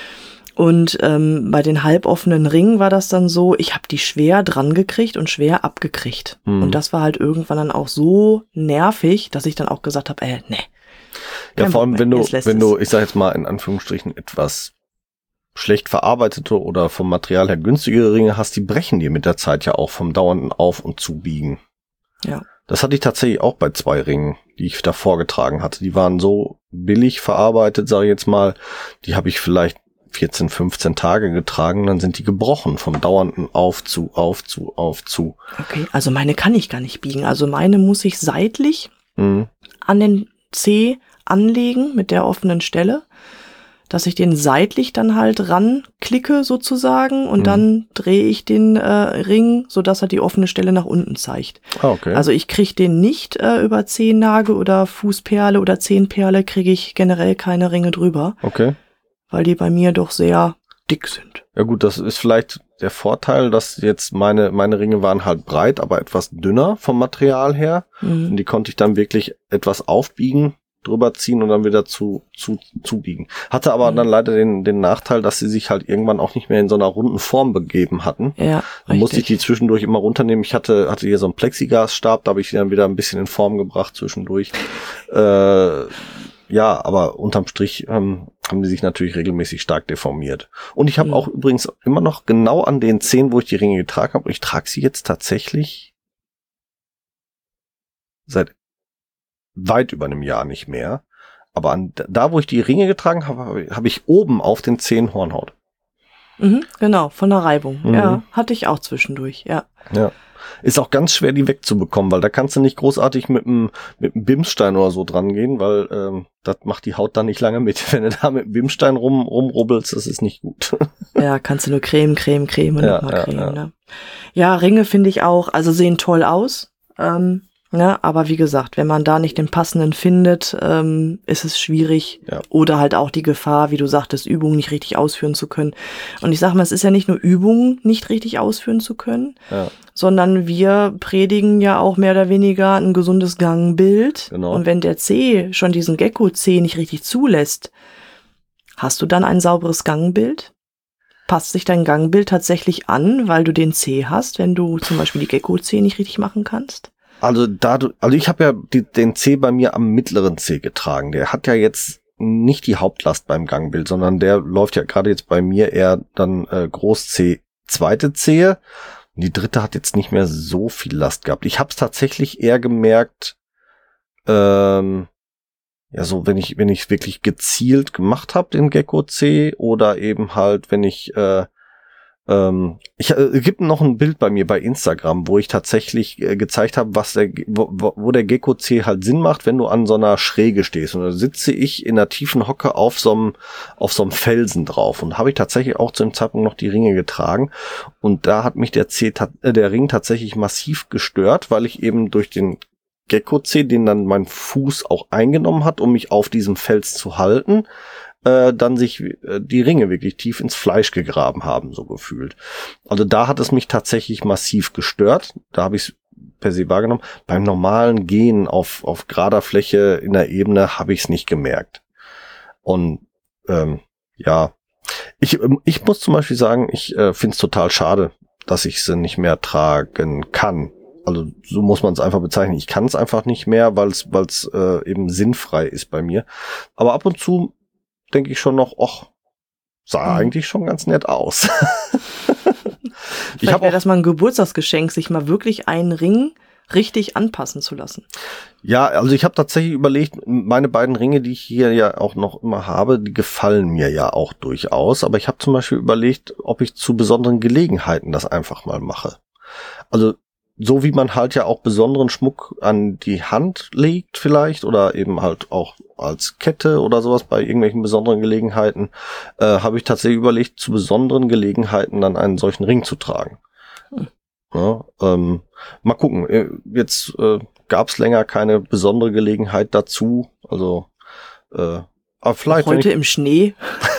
Und ähm, bei den halboffenen Ringen war das dann so, ich habe die schwer dran gekriegt und schwer abgekriegt. Mhm. Und das war halt irgendwann dann auch so nervig, dass ich dann auch gesagt habe, äh, nee. Ja, vor allem, wenn du, wenn du, ich sag jetzt mal in Anführungsstrichen, etwas schlecht verarbeitete oder vom Material her günstigere Ringe hast, die brechen dir mit der Zeit ja auch vom dauernden Auf- und Zubiegen. Ja. Das hatte ich tatsächlich auch bei zwei Ringen, die ich da vorgetragen hatte. Die waren so billig verarbeitet, sage ich jetzt mal, die habe ich vielleicht vierzehn, fünfzehn Tage getragen, dann sind die gebrochen vom dauernden Auf zu, auf zu, auf zu. Okay, also meine kann ich gar nicht biegen. Also meine muss ich seitlich mhm. an den Zeh anlegen mit der offenen Stelle, dass ich den seitlich dann halt ranklicke sozusagen und mhm. dann drehe ich den äh, Ring, sodass er die offene Stelle nach unten zeigt. Ah, okay. Also ich kriege den nicht äh, über Zehennagel oder Fußperle oder Zehenperle, kriege ich generell keine Ringe drüber. Okay. Weil die bei mir doch sehr dick sind. Ja gut, das ist vielleicht der Vorteil, dass jetzt meine meine Ringe waren halt breit, aber etwas dünner vom Material her. Mhm. Und die konnte ich dann wirklich etwas aufbiegen, drüber ziehen und dann wieder zu zu zubiegen. Hatte aber mhm. dann leider den den Nachteil, dass sie sich halt irgendwann auch nicht mehr in so einer runden Form begeben hatten. Ja, dann musste ich die zwischendurch immer runternehmen. Ich hatte hatte hier so einen Plexiglasstab, da habe ich die dann wieder ein bisschen in Form gebracht zwischendurch. Äh, ja, aber unterm Strich ähm, haben die sich natürlich regelmäßig stark deformiert. Und ich habe mhm. auch übrigens immer noch genau an den Zehen, wo ich die Ringe getragen habe, und ich trage sie jetzt tatsächlich seit weit über einem Jahr nicht mehr. Aber an, da, wo ich die Ringe getragen habe, habe ich oben auf den Zehen Hornhaut. Mhm, genau, von der Reibung. Mhm. Ja, hatte ich auch zwischendurch, ja. Ja. Ist auch ganz schwer, die wegzubekommen, weil da kannst du nicht großartig mit einem mit einem Bimsstein oder so dran gehen, weil ähm, das macht die Haut dann nicht lange mit. Wenn du da mit einem Bimsstein rum, rumrubbelst, das ist nicht gut. Ja, kannst du nur Creme, Creme, Creme und ja, nochmal ja, Creme. Ja, ne? Ja, Ringe finde ich auch, also sehen toll aus. Ähm, ne? Aber wie gesagt, wenn man da nicht den passenden findet, ähm, ist es schwierig. Ja. Oder halt auch die Gefahr, wie du sagtest, Übungen nicht richtig ausführen zu können. Und ich sag mal, es ist ja nicht nur Übungen nicht richtig ausführen zu können, ja. sondern wir predigen ja auch mehr oder weniger ein gesundes Gangbild. Genau. Und wenn der Zeh schon diesen Gecko-Zeh nicht richtig zulässt, hast du dann ein sauberes Gangbild? Passt sich dein Gangbild tatsächlich an, weil du den Zeh hast, wenn du zum Beispiel die Gecko-Zeh nicht richtig machen kannst? Also da du, also ich habe ja die, den Zeh bei mir am mittleren Zeh getragen. Der hat ja jetzt nicht die Hauptlast beim Gangbild, sondern der läuft ja gerade jetzt bei mir eher dann äh, Groß-Zeh, zweite Zehe. Die dritte hat jetzt nicht mehr so viel Last gehabt. Ich habe es tatsächlich eher gemerkt, ähm, ja so, wenn ich wenn ich wirklich gezielt gemacht habe, den Gecko-Zeh, oder eben halt, wenn ich äh, ähm, ich äh, gibt noch ein Bild bei mir bei Instagram, wo ich tatsächlich äh, gezeigt habe, was der wo, wo der Gecko-Zeh halt Sinn macht, wenn du an so einer Schräge stehst. Und da sitze ich in einer tiefen Hocke auf so einem auf so einem Felsen drauf, und habe ich tatsächlich auch zu dem Zeitpunkt noch die Ringe getragen, und da hat mich der Zeh äh, der Ring tatsächlich massiv gestört, weil ich eben durch den Gecko-Zeh, den dann mein Fuß auch eingenommen hat, um mich auf diesem Fels zu halten, äh, dann sich äh, die Ringe wirklich tief ins Fleisch gegraben haben, so gefühlt. Also da hat es mich tatsächlich massiv gestört. Da habe ich es per se wahrgenommen. Beim normalen Gehen auf auf gerader Fläche in der Ebene habe ich es nicht gemerkt. Und ähm, ja, ich ich muss zum Beispiel sagen, ich äh, finde es total schade, dass ich sie nicht mehr tragen kann. Also so muss man es einfach bezeichnen. Ich kann es einfach nicht mehr, weil es weil es äh, eben sinnfrei ist bei mir. Aber ab und zu denke ich schon noch, ach, sah mhm. eigentlich schon ganz nett aus. Ich habe das mal ein Geburtstagsgeschenk, sich mal wirklich einen Ring richtig anpassen zu lassen. Ja, also ich habe tatsächlich überlegt, meine beiden Ringe, die ich hier ja auch noch immer habe, die gefallen mir ja auch durchaus. Aber ich habe zum Beispiel überlegt, ob ich zu besonderen Gelegenheiten das einfach mal mache. Also so wie man halt ja auch besonderen Schmuck an die Hand legt vielleicht oder eben halt auch als Kette oder sowas bei irgendwelchen besonderen Gelegenheiten, äh, habe ich tatsächlich überlegt, zu besonderen Gelegenheiten dann einen solchen Ring zu tragen. Hm. Ja, ähm, mal gucken. Jetzt äh, gab es länger keine besondere Gelegenheit dazu. Also äh, aber vielleicht heute ich, im Schnee.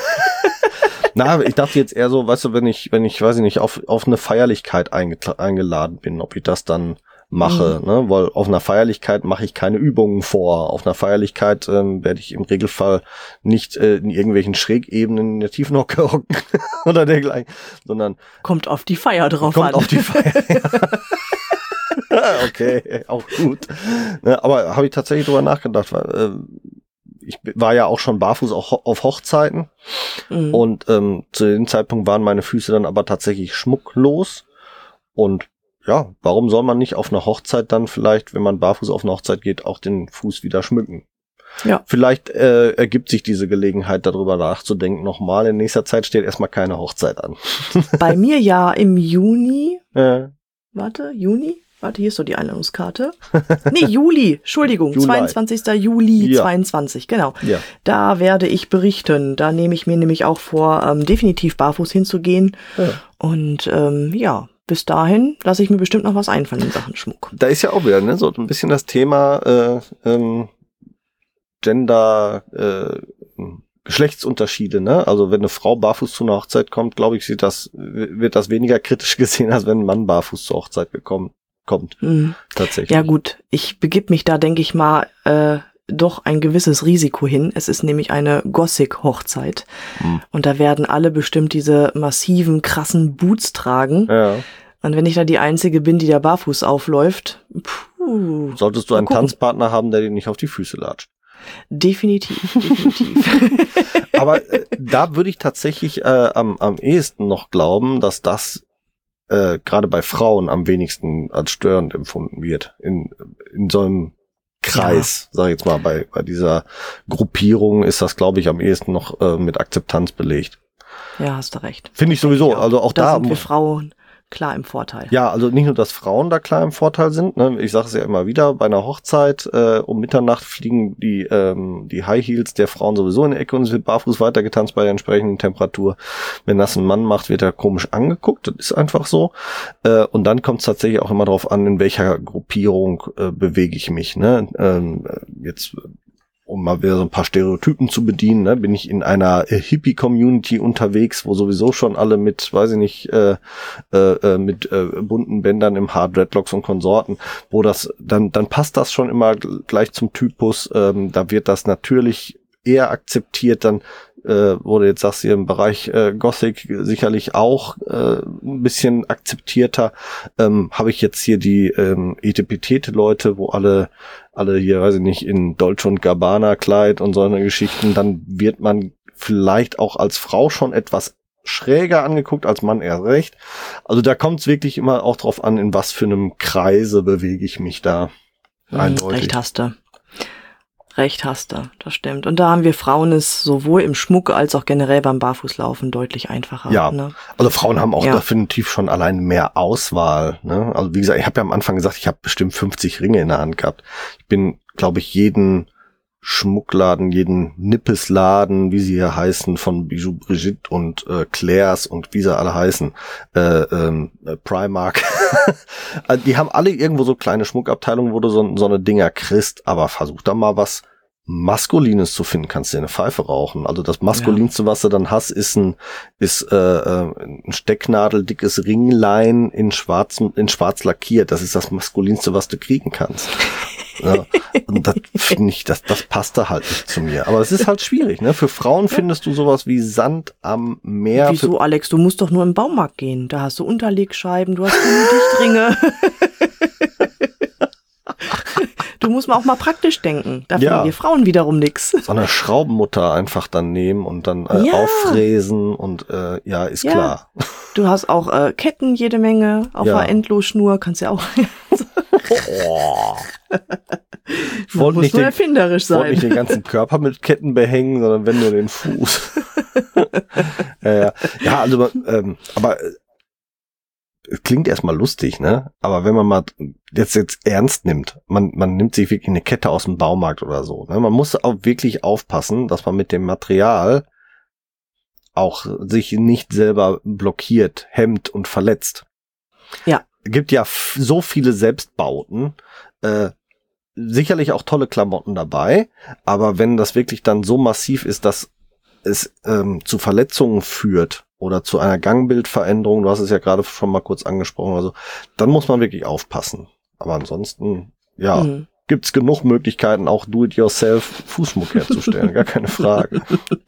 Na, ich dachte jetzt eher so, weißt du, wenn ich, wenn ich, weiß ich nicht, auf, auf eine Feierlichkeit eingetla- eingeladen bin, ob ich das dann mache, mhm. ne, weil auf einer Feierlichkeit mache ich keine Übungen vor. Auf einer Feierlichkeit ähm, werde ich im Regelfall nicht äh, in irgendwelchen Schrägebenen in der Tiefenhocke hocken oder dergleichen, sondern kommt auf die Feier drauf kommt an. Kommt auf die Feier. Okay, auch gut. Ne, aber habe ich tatsächlich drüber nachgedacht, weil äh, ich war ja auch schon barfuß auch auf Hochzeiten mhm. und ähm, zu dem Zeitpunkt waren meine Füße dann aber tatsächlich schmucklos und ja, warum soll man nicht auf einer Hochzeit dann vielleicht, wenn man barfuß auf eine Hochzeit geht, auch den Fuß wieder schmücken? Ja. Vielleicht äh, ergibt sich diese Gelegenheit, darüber nachzudenken nochmal. In nächster Zeit steht erstmal keine Hochzeit an. Bei mir ja im Juni. Äh. Warte, Juni? Warte, hier ist doch die Einladungskarte. Nee, Juli, Entschuldigung, Juli. zweiundzwanzigster Juli ja. zweiundzwanzig, genau. Ja. Da werde ich berichten. Da nehme ich mir nämlich auch vor, ähm, definitiv barfuß hinzugehen. Ja. Und ähm, ja, bis dahin lasse ich mir bestimmt noch was einfallen in Sachen Schmuck. Da ist ja auch wieder, ne, so ein bisschen das Thema äh, ähm, Gender, äh, Geschlechtsunterschiede, ne? Also wenn eine Frau barfuß zu einer Hochzeit kommt, glaube ich, sieht das, wird das weniger kritisch gesehen, als wenn ein Mann barfuß zur Hochzeit gekommen kommt. Mhm. Tatsächlich. Ja gut, ich begib mich da, denke ich mal, äh, doch ein gewisses Risiko hin. Es ist nämlich eine Gothic-Hochzeit. Mhm. Und da werden alle bestimmt diese massiven, krassen Boots tragen. Ja. Und wenn ich da die Einzige bin, die da barfuß aufläuft, puh, solltest du einen Tanzpartner haben, der dir nicht auf die Füße latscht. Definitiv, definitiv. Aber äh, da würde ich tatsächlich äh, am, am ehesten noch glauben, dass das äh, gerade bei Frauen am wenigsten als störend empfunden wird. In, in so einem Kreis, ja. Sag ich jetzt mal, bei, bei dieser Gruppierung ist das, glaube ich, am ehesten noch äh, mit Akzeptanz belegt. Ja, hast du recht. Finde ich sowieso. Ja, also auch da, da sind wir Frauen klar im Vorteil. Ja, also nicht nur, dass Frauen da klar im Vorteil sind, ne? Ich sage es ja immer wieder, bei einer Hochzeit äh, um Mitternacht fliegen die ähm, die High Heels der Frauen sowieso in die Ecke und es wird barfuß weitergetanzt bei der entsprechenden Temperatur. Wenn das ein Mann macht, wird er komisch angeguckt, das ist einfach so. Äh, und dann kommt es tatsächlich auch immer darauf an, in welcher Gruppierung äh, bewege ich mich. Ne? Ähm, jetzt um mal wieder so ein paar Stereotypen zu bedienen, ne, bin ich in einer äh, Hippie-Community unterwegs, wo sowieso schon alle mit, weiß ich nicht, äh, äh, mit äh, bunten Bändern im Haar, Dreadlocks und Konsorten, wo das, dann dann passt das schon immer gleich zum Typus, ähm, da wird das natürlich eher akzeptiert, dann äh, wo du jetzt sagst, hier im Bereich äh, Gothic sicherlich auch äh, ein bisschen akzeptierter, ähm, habe ich jetzt hier die ähm, Etepetete-Leute, wo alle alle hier, weiß ich nicht, in Dolce und Gabbana Kleid und so eine Geschichten, dann wird man vielleicht auch als Frau schon etwas schräger angeguckt, als Mann erst recht. Also da kommt es wirklich immer auch drauf an, in was für einem Kreise bewege ich mich da. Mhm, eindeutig. Recht hast du. Recht hast du, das stimmt. Und da haben wir Frauen es sowohl im Schmuck als auch generell beim Barfußlaufen deutlich einfacher. Ja, ne? Also Frauen haben auch ja. definitiv schon allein mehr Auswahl. Ne? Also wie gesagt, ich habe ja am Anfang gesagt, ich habe bestimmt fünfzig Ringe in der Hand gehabt. Ich bin, glaube ich, jeden Schmuckladen, jeden Nippesladen, wie sie hier heißen, von Bijou Brigitte und äh, Claire's und wie sie alle heißen, äh, ähm, Primark. Also die haben alle irgendwo so kleine Schmuckabteilungen, wo du so, so eine Dinger kriegst, aber versuch da mal was Maskulines zu finden, kannst du dir eine Pfeife rauchen. Also das Maskulinste, ja. was du dann hast, ist ein ist äh, ein stecknadeldickes Ringlein in schwarz in schwarz lackiert. Das ist das Maskulinste, was du kriegen kannst. Ja, und das finde ich, das, das passt da halt nicht zu mir. Aber es ist halt schwierig, ne? Für Frauen findest du sowas wie Sand am Meer. Wieso, Alex? Du musst doch nur im Baumarkt gehen. Da hast du Unterlegscheiben, du hast Dichtringe. Du musst mal auch mal praktisch denken. Da finden ja. wir Frauen wiederum nix. So eine Schraubenmutter einfach dann nehmen und dann äh, ja. auffräsen und äh, ja, ist ja. klar. Du hast auch äh, Ketten jede Menge auf ja. der Endlosschnur, kannst ja auch... Oh. Du musst nicht nur den, erfinderisch sein. Wollte nicht den ganzen Körper mit Ketten behängen, sondern wenn nur den Fuß. ja, ja. ja, also ähm, aber klingt erstmal lustig, ne? Aber wenn man mal jetzt jetzt ernst nimmt, man man nimmt sich wirklich eine Kette aus dem Baumarkt oder so, ne? Man muss auch wirklich aufpassen, dass man mit dem Material auch sich nicht selber blockiert, hemmt und verletzt. Ja. Es gibt ja f- so viele Selbstbauten, äh, sicherlich auch tolle Klamotten dabei, aber wenn das wirklich dann so massiv ist, dass es ähm, zu Verletzungen führt oder zu einer Gangbildveränderung, du hast es ja gerade schon mal kurz angesprochen, also dann muss man wirklich aufpassen. Aber ansonsten, ja, Mhm. gibt's genug Möglichkeiten, auch do-it-yourself Fußmuck herzustellen, gar keine Frage.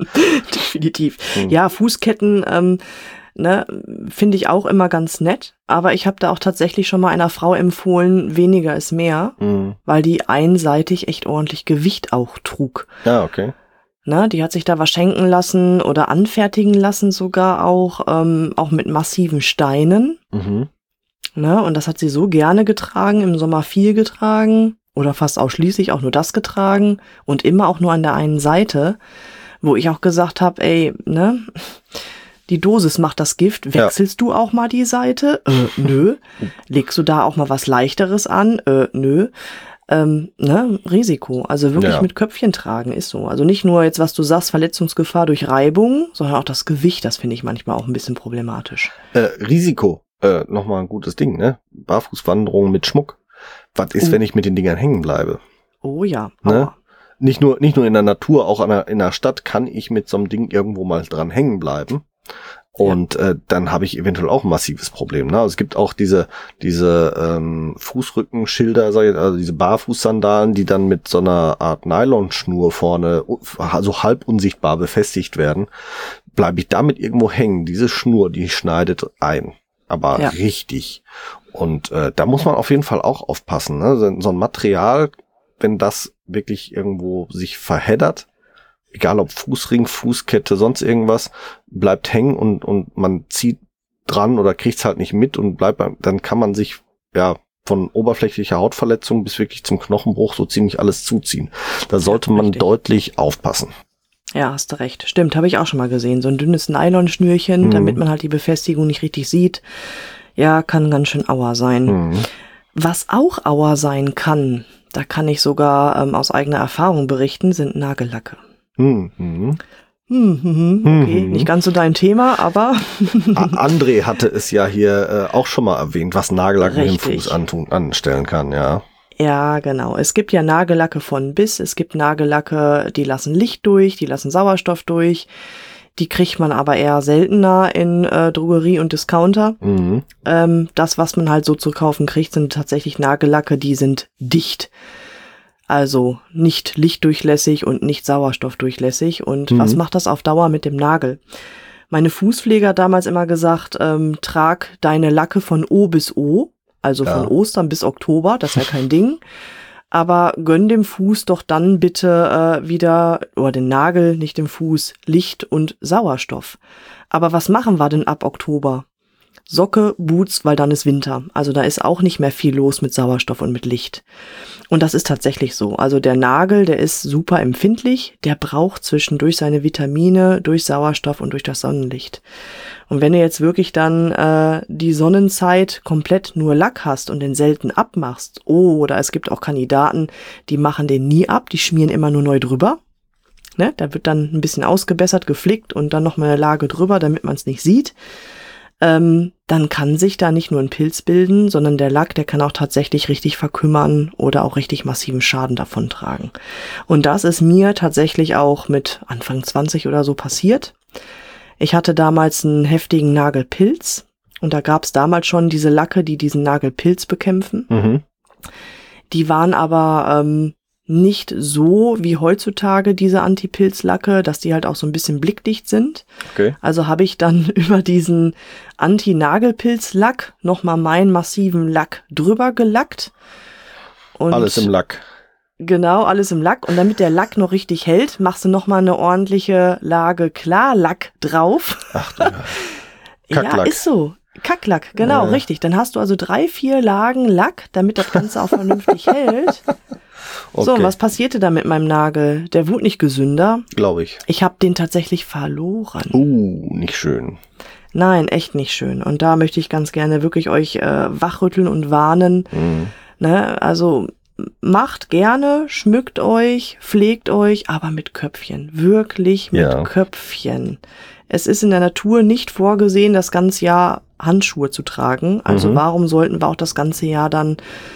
Definitiv. Hm. Ja, Fußketten, ähm, ne, finde ich auch immer ganz nett. Aber ich habe da auch tatsächlich schon mal einer Frau empfohlen, weniger ist mehr, Mhm. weil die einseitig echt ordentlich Gewicht auch trug. Ja, okay. Ne, die hat sich da was schenken lassen oder anfertigen lassen sogar auch, ähm, auch mit massiven Steinen. Mhm. Ne, und das hat sie so gerne getragen, im Sommer viel getragen oder fast ausschließlich auch nur das getragen und immer auch nur an der einen Seite, wo ich auch gesagt habe, ey, ne, die Dosis macht das Gift, wechselst du auch mal die Seite? Äh, nö. Legst du da auch mal was Leichteres an? Äh, nö. Ähm, ne, Risiko. Also wirklich Ja. mit Köpfchen tragen ist so. Also nicht nur jetzt, was du sagst, Verletzungsgefahr durch Reibung, sondern auch das Gewicht, das finde ich manchmal auch ein bisschen problematisch. Äh, Risiko, äh, nochmal ein gutes Ding, ne? Barfußwanderung mit Schmuck. Was ist, Oh. wenn ich mit den Dingern hängen bleibe? Oh ja. Ne? Aua. Nicht nur, nicht nur in der Natur, auch an der, in der Stadt kann ich mit so einem Ding irgendwo mal dran hängen bleiben. Und äh, dann habe ich eventuell auch ein massives Problem. Ne? Also es gibt auch diese diese ähm, Fußrückenschilder, sag ich, also diese Barfußsandalen, die dann mit so einer Art Nylonschnur vorne so halb unsichtbar befestigt werden. Bleibe ich damit irgendwo hängen? Diese Schnur, die schneidet ein, aber Ja. richtig. Und äh, da muss man auf jeden Fall auch aufpassen. Ne? So so ein Material, wenn das wirklich irgendwo sich verheddert, egal ob Fußring, Fußkette, sonst irgendwas, bleibt hängen und und man zieht dran oder kriegt's halt nicht mit und bleibt, beim- dann kann man sich ja von oberflächlicher Hautverletzung bis wirklich zum Knochenbruch so ziemlich alles zuziehen. Da sollte man richtig. deutlich aufpassen. Ja, hast du recht. Stimmt, habe ich auch schon mal gesehen. So ein dünnes Nylonschnürchen, Mhm. damit man halt die Befestigung nicht richtig sieht. Ja, kann ganz schön Aua sein. Mhm. Was auch Aua sein kann, da kann ich sogar ähm, aus eigener Erfahrung berichten, sind Nagellacke. Mhm. Mhm. Hm, hm, hm, okay, Mhm. nicht ganz so dein Thema, aber A- André hatte es ja hier äh, auch schon mal erwähnt, was Nagellack mit dem Richtig. Fuß antun, anstellen kann, ja. ja, genau. Es gibt ja Nagellacke von bis. Es gibt Nagellacke, die lassen Licht durch, die lassen Sauerstoff durch. Die kriegt man aber eher seltener in äh, Drogerie und Discounter. Mhm. Ähm, das, was man halt so zu kaufen kriegt, sind tatsächlich Nagellacke, die sind dicht. Also nicht lichtdurchlässig und nicht sauerstoffdurchlässig. Und Mhm. was macht das auf Dauer mit dem Nagel? Meine Fußpfleger hat damals immer gesagt, ähm, trag deine Lacke von O bis O, also Ja. von Ostern bis Oktober, das ist ja kein Ding. Aber gönn dem Fuß doch dann bitte äh, wieder, oder den Nagel, nicht dem Fuß, Licht und Sauerstoff. Aber was machen wir denn ab Oktober? Socke, Boots, weil dann ist Winter. Also da ist auch nicht mehr viel los mit Sauerstoff und mit Licht. Und das ist tatsächlich so. Also der Nagel, der ist super empfindlich. Der braucht zwischendurch seine Vitamine durch Sauerstoff und durch das Sonnenlicht. Und wenn du jetzt wirklich dann äh, die Sonnenzeit komplett nur Lack hast und den selten abmachst, oh, oder es gibt auch Kandidaten, die machen den nie ab, die schmieren immer nur neu drüber. Ne? Da wird dann ein bisschen ausgebessert, geflickt und dann noch mal eine Lage drüber, damit man es nicht sieht. Ähm, dann kann sich da nicht nur ein Pilz bilden, sondern der Lack, der kann auch tatsächlich richtig verkümmern oder auch richtig massiven Schaden davontragen. Und das ist mir tatsächlich auch mit Anfang zwanzig oder so passiert. Ich hatte damals einen heftigen Nagelpilz und da gab es damals schon diese Lacke, die diesen Nagelpilz bekämpfen. Mhm. Die waren aber ähm, nicht so wie heutzutage diese Anti-Pilz-Lacke, dass die halt auch so ein bisschen blickdicht sind. Okay. Also habe ich dann über diesen Anti-Nagelpilz-Lack nochmal meinen massiven Lack drüber gelackt. Und Alles im Lack. Genau, alles im Lack. Und damit der Lack noch richtig hält, machst du nochmal eine ordentliche Lage Klarlack drauf. Ach du Ja, Kacklack. ist so. Kacklack, genau, äh. richtig. Dann hast du also drei, vier Lagen Lack, damit das Ganze auch vernünftig hält. Okay. So, und was passierte da mit meinem Nagel? Der wurde nicht gesünder. Glaube ich. Ich habe den tatsächlich verloren. Uh, nicht schön. Nein, echt nicht schön. Und da möchte ich ganz gerne wirklich euch äh, wachrütteln und warnen. Mhm. Ne? Also macht gerne, schmückt euch, pflegt euch, aber mit Köpfchen. Wirklich mit Ja. Köpfchen. Es ist in der Natur nicht vorgesehen, das ganze Jahr Handschuhe zu tragen. Also Mhm. warum sollten wir auch das ganze Jahr dann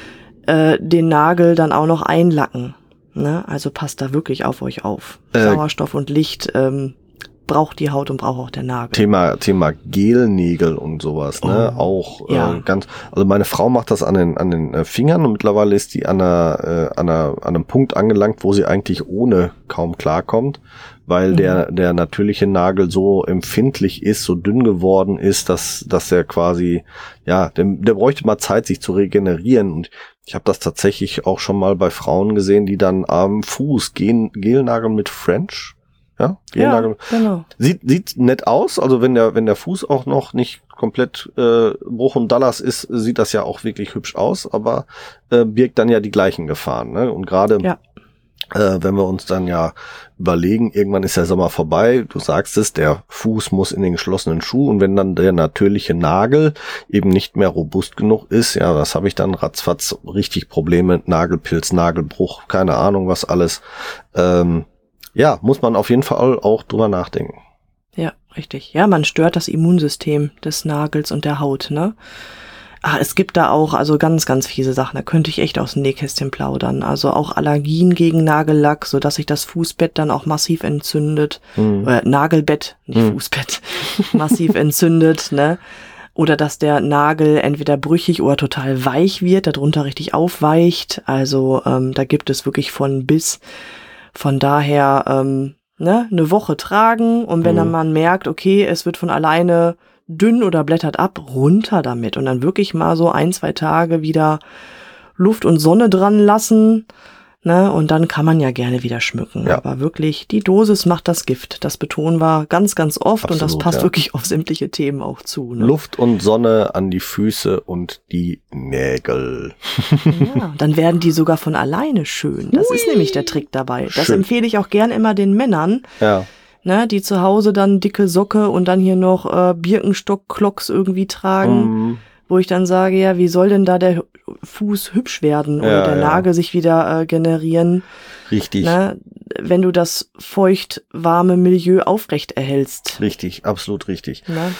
äh, den Nagel dann auch noch einlacken? Ne? Also passt da wirklich auf euch auf. Äh, Sauerstoff und Licht ähm, braucht die Haut und braucht auch der Nagel. Thema, Thema Gelnägel und sowas, ne? Oh, Auch ja. äh, ganz, also meine Frau macht das an den, an den äh, Fingern und mittlerweile ist die an einer, äh, an einer, an einem Punkt angelangt, wo sie eigentlich ohne kaum klarkommt, weil Mhm. der, der natürliche Nagel so empfindlich ist, so dünn geworden ist, dass, dass er quasi, ja, der, der bräuchte mal Zeit, sich zu regenerieren. Und ich habe das tatsächlich auch schon mal bei Frauen gesehen, die dann am Fuß Gel, Gelnagel mit French, ja, Gelnagel. Ja, genau. Sieht, sieht nett aus, also wenn der, wenn der Fuß auch noch nicht komplett äh, Bruch und Dallas ist, sieht das ja auch wirklich hübsch aus, aber äh, birgt dann ja die gleichen Gefahren, ne? Und gerade Ja. äh, wenn wir uns dann ja überlegen, irgendwann ist der Sommer vorbei, du sagst es, der Fuß muss in den geschlossenen Schuh und wenn dann der natürliche Nagel eben nicht mehr robust genug ist, ja, was habe ich dann? Ratzfatz richtig Probleme, Nagelpilz, Nagelbruch, keine Ahnung was alles. Ähm, Ja, muss man auf jeden Fall auch drüber nachdenken. Ja, richtig. Ja, man stört das Immunsystem des Nagels und der Haut, ne? Ah, es gibt da auch also ganz, ganz fiese Sachen. Da könnte ich echt aus dem Nähkästchen plaudern. Also auch Allergien gegen Nagellack, sodass sich das Fußbett dann auch massiv entzündet. Mhm. Äh, Nagelbett, nicht Mhm. Fußbett. Massiv entzündet, ne? Oder dass der Nagel entweder brüchig oder total weich wird, darunter richtig aufweicht. Also ähm, da gibt es wirklich von bis. Von daher, ähm, ne, eine Woche tragen und wenn Mhm. dann man merkt, okay, es wird von alleine dünn oder blättert ab, runter damit und dann wirklich mal so ein, zwei Tage wieder Luft und Sonne dran lassen, ne, und dann kann man ja gerne wieder schmücken. Ja. Aber wirklich, die Dosis macht das Gift. Das betonen wir ganz, ganz oft und das Absolut, passt ja. wirklich auf sämtliche Themen auch zu. Ne? Luft und Sonne an die Füße und die Nägel. Ja, dann werden die sogar von alleine schön. Das ist nämlich der Trick dabei. Das Schön. empfehle ich auch gern immer den Männern, Ja, ne, die zu Hause dann dicke Socke und dann hier noch äh, Birkenstock-Klocks irgendwie tragen, Mhm. wo ich dann sage, ja, wie soll denn da der Fuß hübsch werden oder Ja, der ja. Nagel sich wieder äh, generieren, richtig, ne, wenn du das feucht warme Milieu aufrecht erhältst. richtig, absolut richtig. Ne?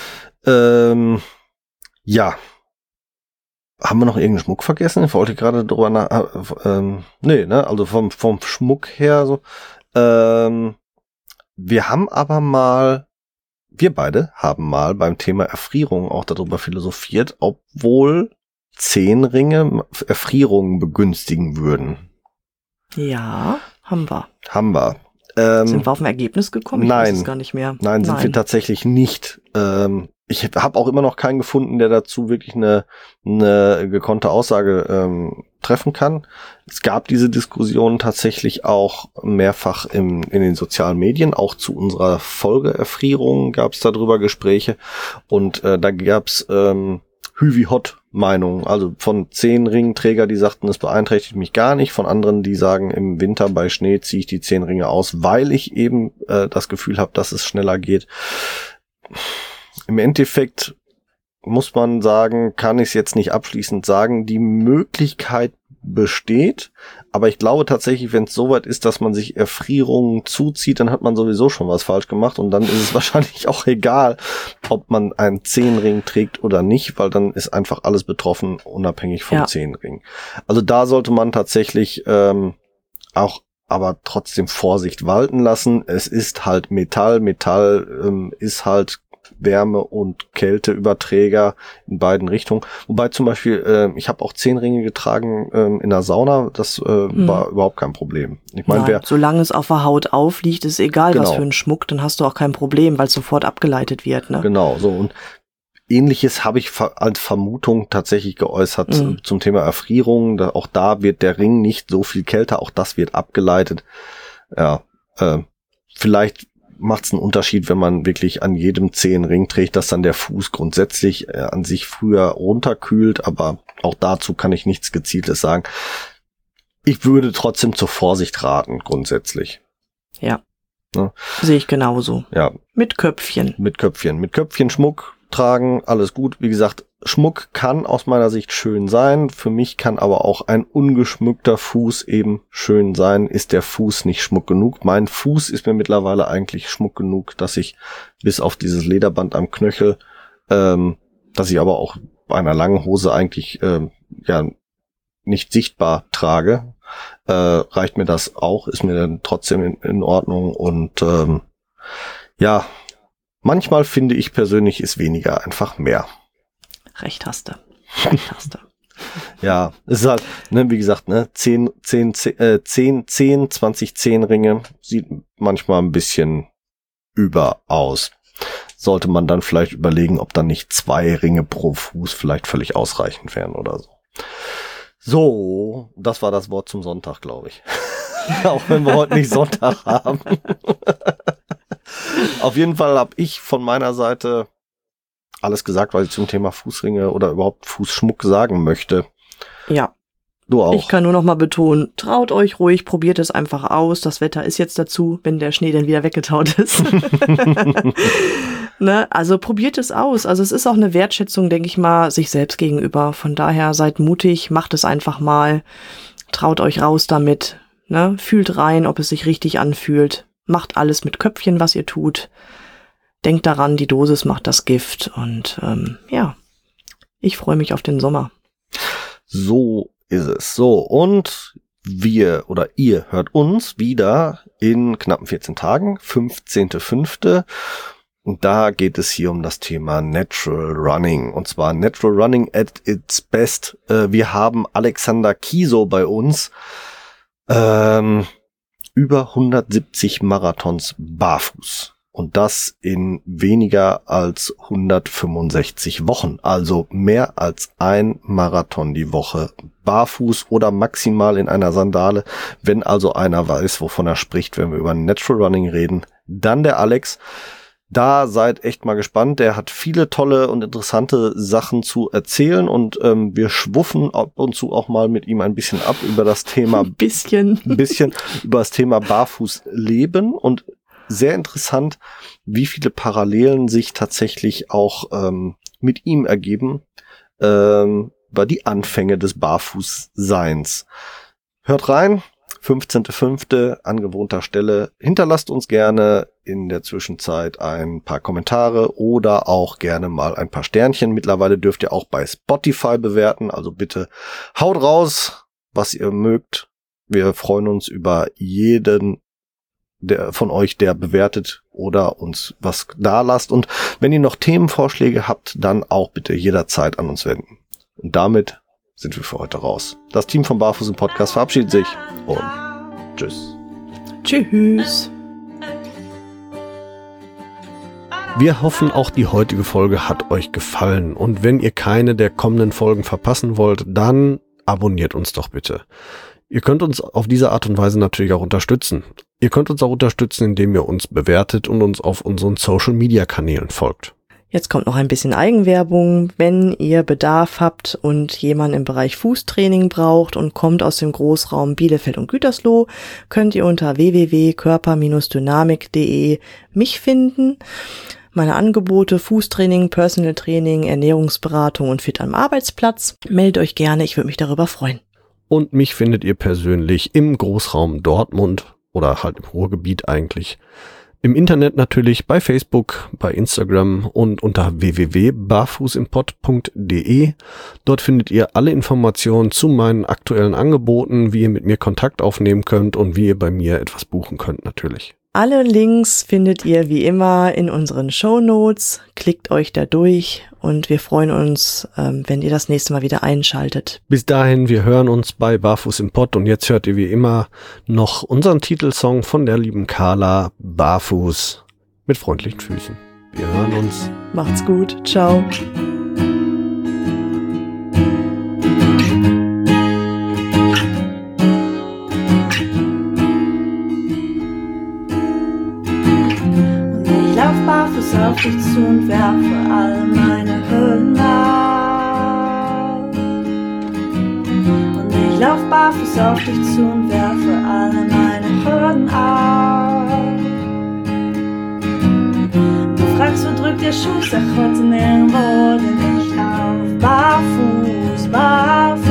Ähm, ja. Haben wir noch irgendeinen Schmuck vergessen? Ich wollte gerade drüber nach, äh, ähm, nee, ne, also vom, vom Schmuck her so. Ähm, wir haben aber mal, wir beide haben mal beim Thema Erfrierung auch darüber philosophiert, obwohl Zehenringe Erfrierungen begünstigen würden. Ja, haben wir. Haben wir. Ähm, Sind wir auf ein Ergebnis gekommen? Ich nein. weiß es gar nicht mehr. Nein, sind wir tatsächlich nicht. Ähm, ich habe auch immer noch keinen gefunden, der dazu wirklich eine, eine gekonnte Aussage ähm, treffen kann. Es gab diese Diskussion tatsächlich auch mehrfach im, in den sozialen Medien, auch zu unserer Folge Erfrierung gab es darüber Gespräche und äh, da gab es ähm, Hü-wie-Hot Meinungen, also von Zehenringträger, die sagten, es beeinträchtigt mich gar nicht, von anderen, die sagen, im Winter bei Schnee ziehe ich die Zehenringe aus, weil ich eben äh, das Gefühl habe, dass es schneller geht. Im Endeffekt muss man sagen, kann ich es jetzt nicht abschließend sagen, die Möglichkeit besteht, aber ich glaube tatsächlich, wenn es soweit ist, dass man sich Erfrierungen zuzieht, dann hat man sowieso schon was falsch gemacht und dann ist es wahrscheinlich auch egal, ob man einen Zehenring trägt oder nicht, weil dann ist einfach alles betroffen, unabhängig vom Ja. Zehenring. Also da sollte man tatsächlich ähm, auch aber trotzdem Vorsicht walten lassen. Es ist halt Metall, Metall ähm, ist halt Wärme- und Kälteüberträger in beiden Richtungen. Wobei zum Beispiel, äh, ich habe auch Zehenringe getragen ähm, in der Sauna, das äh, Hm. war überhaupt kein Problem. Ich meine, Nein, wer solange es auf der Haut aufliegt, ist egal, was Genau. für ein Schmuck, dann hast du auch kein Problem, weil es sofort abgeleitet wird. Ne? genau so und Ähnliches habe ich ver- als Vermutung tatsächlich geäußert Mhm. zum Thema Erfrierung. Da, auch da wird der Ring nicht so viel kälter, auch das wird abgeleitet. Ja, äh, vielleicht macht es einen Unterschied, wenn man wirklich an jedem Zeh einen Ring trägt, dass dann der Fuß grundsätzlich äh, an sich früher runterkühlt, aber auch dazu kann ich nichts Gezieltes sagen. Ich würde trotzdem zur Vorsicht raten, grundsätzlich. Ja, ja. Sehe ich genauso. Ja. Mit Köpfchen. Mit Köpfchen. Mit Köpfchen Schmuck tragen, alles gut. Wie gesagt, Schmuck kann aus meiner Sicht schön sein. Für mich kann aber auch ein ungeschmückter Fuß eben schön sein. Ist der Fuß nicht Schmuck genug? Mein Fuß ist mir mittlerweile eigentlich Schmuck genug, dass ich bis auf dieses Lederband am Knöchel, ähm, dass ich aber auch bei einer langen Hose eigentlich ähm, ja nicht sichtbar trage, äh, reicht mir das auch, ist mir dann trotzdem in, in Ordnung. Und ähm, ja, manchmal finde ich persönlich, ist weniger einfach mehr. Recht hast du. Recht hast du. Ja, es ist halt, ne, wie gesagt, ne, zehn, zehn, zehn, zehn, zwanzig Zehnringe sieht manchmal ein bisschen über aus. Sollte man dann vielleicht überlegen, ob dann nicht zwei Ringe pro Fuß vielleicht völlig ausreichend wären oder so. So, das war das Wort zum Sonntag, glaube ich. Auch wenn wir heute nicht Sonntag haben. Auf jeden Fall habe ich von meiner Seite alles gesagt, was ich zum Thema Fußringe oder überhaupt Fußschmuck sagen möchte. Ja. Du auch. Ich kann nur noch mal betonen, traut euch ruhig, probiert es einfach aus. Das Wetter ist jetzt dazu, wenn der Schnee dann wieder weggetaut ist. Ne? Also probiert es aus. Also es ist auch eine Wertschätzung, denke ich mal, sich selbst gegenüber. Von daher seid mutig, macht es einfach mal. Traut euch raus damit. Ne? Fühlt rein, ob es sich richtig anfühlt. Macht alles mit Köpfchen, was ihr tut. Denkt daran, die Dosis macht das Gift. Und ähm, ja, ich freue mich auf den Sommer. So ist es. So, und wir oder ihr hört uns wieder in knappen vierzehn Tagen, fünfzehnten fünften Und da geht es hier um das Thema Natural Running. Und zwar Natural Running at its best. Äh, wir haben Alexander Kiesow bei uns. Ähm, über hundertsiebzig Marathons barfuß. Und das in weniger als hundertfünfundsechzig Wochen. Also mehr als ein Marathon die Woche barfuß oder maximal in einer Sandale. Wenn also einer weiß, wovon er spricht, wenn wir über Natural Running reden, dann der Alex. Da seid echt mal gespannt. Der hat viele tolle und interessante Sachen zu erzählen und ähm, wir schwuffen ab und zu auch mal mit ihm ein bisschen ab über das Thema Ein bisschen. ein bisschen über das Thema Barfußleben und sehr interessant, wie viele Parallelen sich tatsächlich auch ähm, mit ihm ergeben ähm, über die Anfänge des Barfußseins. Hört rein, fünfzehnten fünften an gewohnter Stelle. Hinterlasst uns gerne in der Zwischenzeit ein paar Kommentare oder auch gerne mal ein paar Sternchen. Mittlerweile dürft ihr auch bei Spotify bewerten, also bitte haut raus, was ihr mögt. Wir freuen uns über jeden der von euch, der bewertet oder uns was da lasst. Und wenn ihr noch Themenvorschläge habt, dann auch bitte jederzeit an uns wenden. Und damit sind wir für heute raus. Das Team vom Barfuß im Podcast verabschiedet sich und tschüss. Tschüss. Wir hoffen, auch die heutige Folge hat euch gefallen. Und wenn ihr keine der kommenden Folgen verpassen wollt, dann abonniert uns doch bitte. Ihr könnt uns auf diese Art und Weise natürlich auch unterstützen. Ihr könnt uns auch unterstützen, indem ihr uns bewertet und uns auf unseren Social-Media-Kanälen folgt. Jetzt kommt noch ein bisschen Eigenwerbung. Wenn ihr Bedarf habt und jemanden im Bereich Fußtraining braucht und kommt aus dem Großraum Bielefeld und Gütersloh, könnt ihr unter w w w punkt körper Bindestrich dynamik punkt de mich finden. Meine Angebote: Fußtraining, Personal Training, Ernährungsberatung und Fit am Arbeitsplatz. Meldet euch gerne, ich würde mich darüber freuen. Und mich findet ihr persönlich im Großraum Dortmund oder halt im Ruhrgebiet eigentlich. Im Internet natürlich, bei Facebook, bei Instagram und unter w w w punkt barfußimpod punkt de. Dort findet ihr alle Informationen zu meinen aktuellen Angeboten, wie ihr mit mir Kontakt aufnehmen könnt und wie ihr bei mir etwas buchen könnt natürlich. Alle Links findet ihr wie immer in unseren Shownotes. Klickt euch da durch und wir freuen uns, ähm, wenn ihr das nächste Mal wieder einschaltet. Bis dahin, wir hören uns bei Barfuß im Pott und jetzt hört ihr wie immer noch unseren Titelsong von der lieben Carla, Barfuß mit freundlichen Füßen. Wir hören uns. Macht's gut. Ciao. barfuß auf dich zu und werfe alle meine Hürden ab. Und ich lauf barfuß auf dich zu und werfe alle meine Hürden ab. Du fragst, wo drückt der Schuh? Sag heute nirgendwo, denn ich lauf barfuß, barfuß.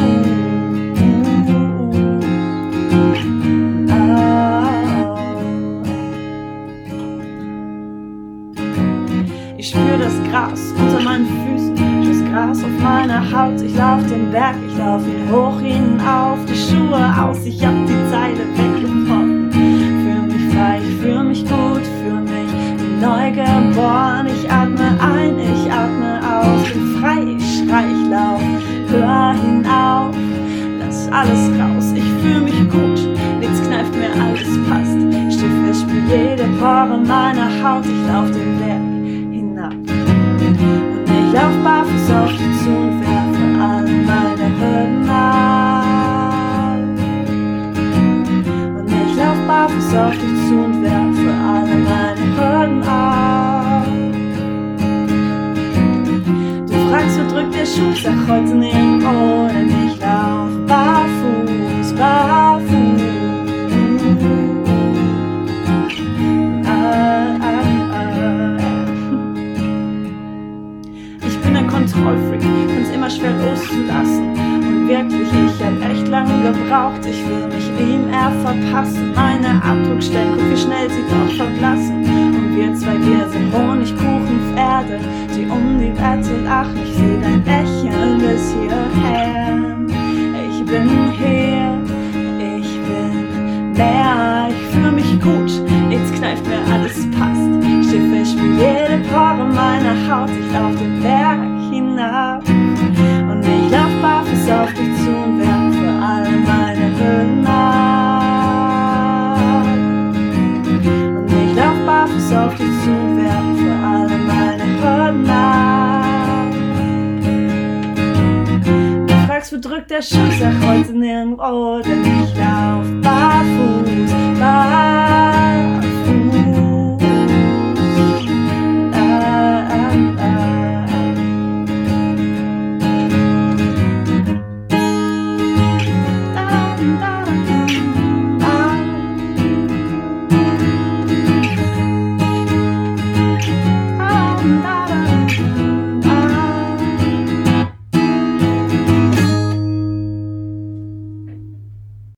Ich spür das Gras unter meinen Füßen, das Gras auf meiner Haut. Ich lauf den Berg, ich lauf ihn hoch hinauf, die Schuhe aus, ich hab die Zeile weggebrochen. Fühl mich frei, ich fühl mich gut, fühl mich wie neu geboren. Ich atme ein, ich atme aus, bin frei, ich schrei, ich lauf, hör hinauf, lass alles raus. Ich fühl mich gut, nichts kneift mir, alles passt. Steh fest, spür jede Pore meiner Haut, ich lauf den Berg. Ich lauf barfuß auf dich zu und werfe alle meine Hürden ab. Und ich lauf barfuß auf dich zu und werfe alle meine Hürden ab. Du fragst, wo drückt der Schuh? Sag heute nirgendwo, denn ich lauf barfuß, barfuß. Kontrollfreak, find's immer schwer loszulassen. Und wirklich, ich hab echt lange gebraucht. Ich will mich ihm eher verpassen. Meine Abdruckstellen, guck wie schnell sie doch verblassen. Und wir zwei, wir sind Honigkuchenpferde, die um die Wette lachen. Ich seh dein Lächeln bis hierher. Ich bin hier, ich bin mehr. Ich fühl mich gut, nichts kneift mir, alles passt. Steh fest, spür jede Pore meiner Haut. Ich lauf den Berg hinab. Und ich lauf barfuß auf dich zu und werfe alle meine Hürden ab. Und ich lauf barfuß auf dich zu und werfe alle meine Hürden ab. Du fragst, wo drückt der Schuh? Sag heute nirgendwo, denn ich lauf barfuß, barfuß.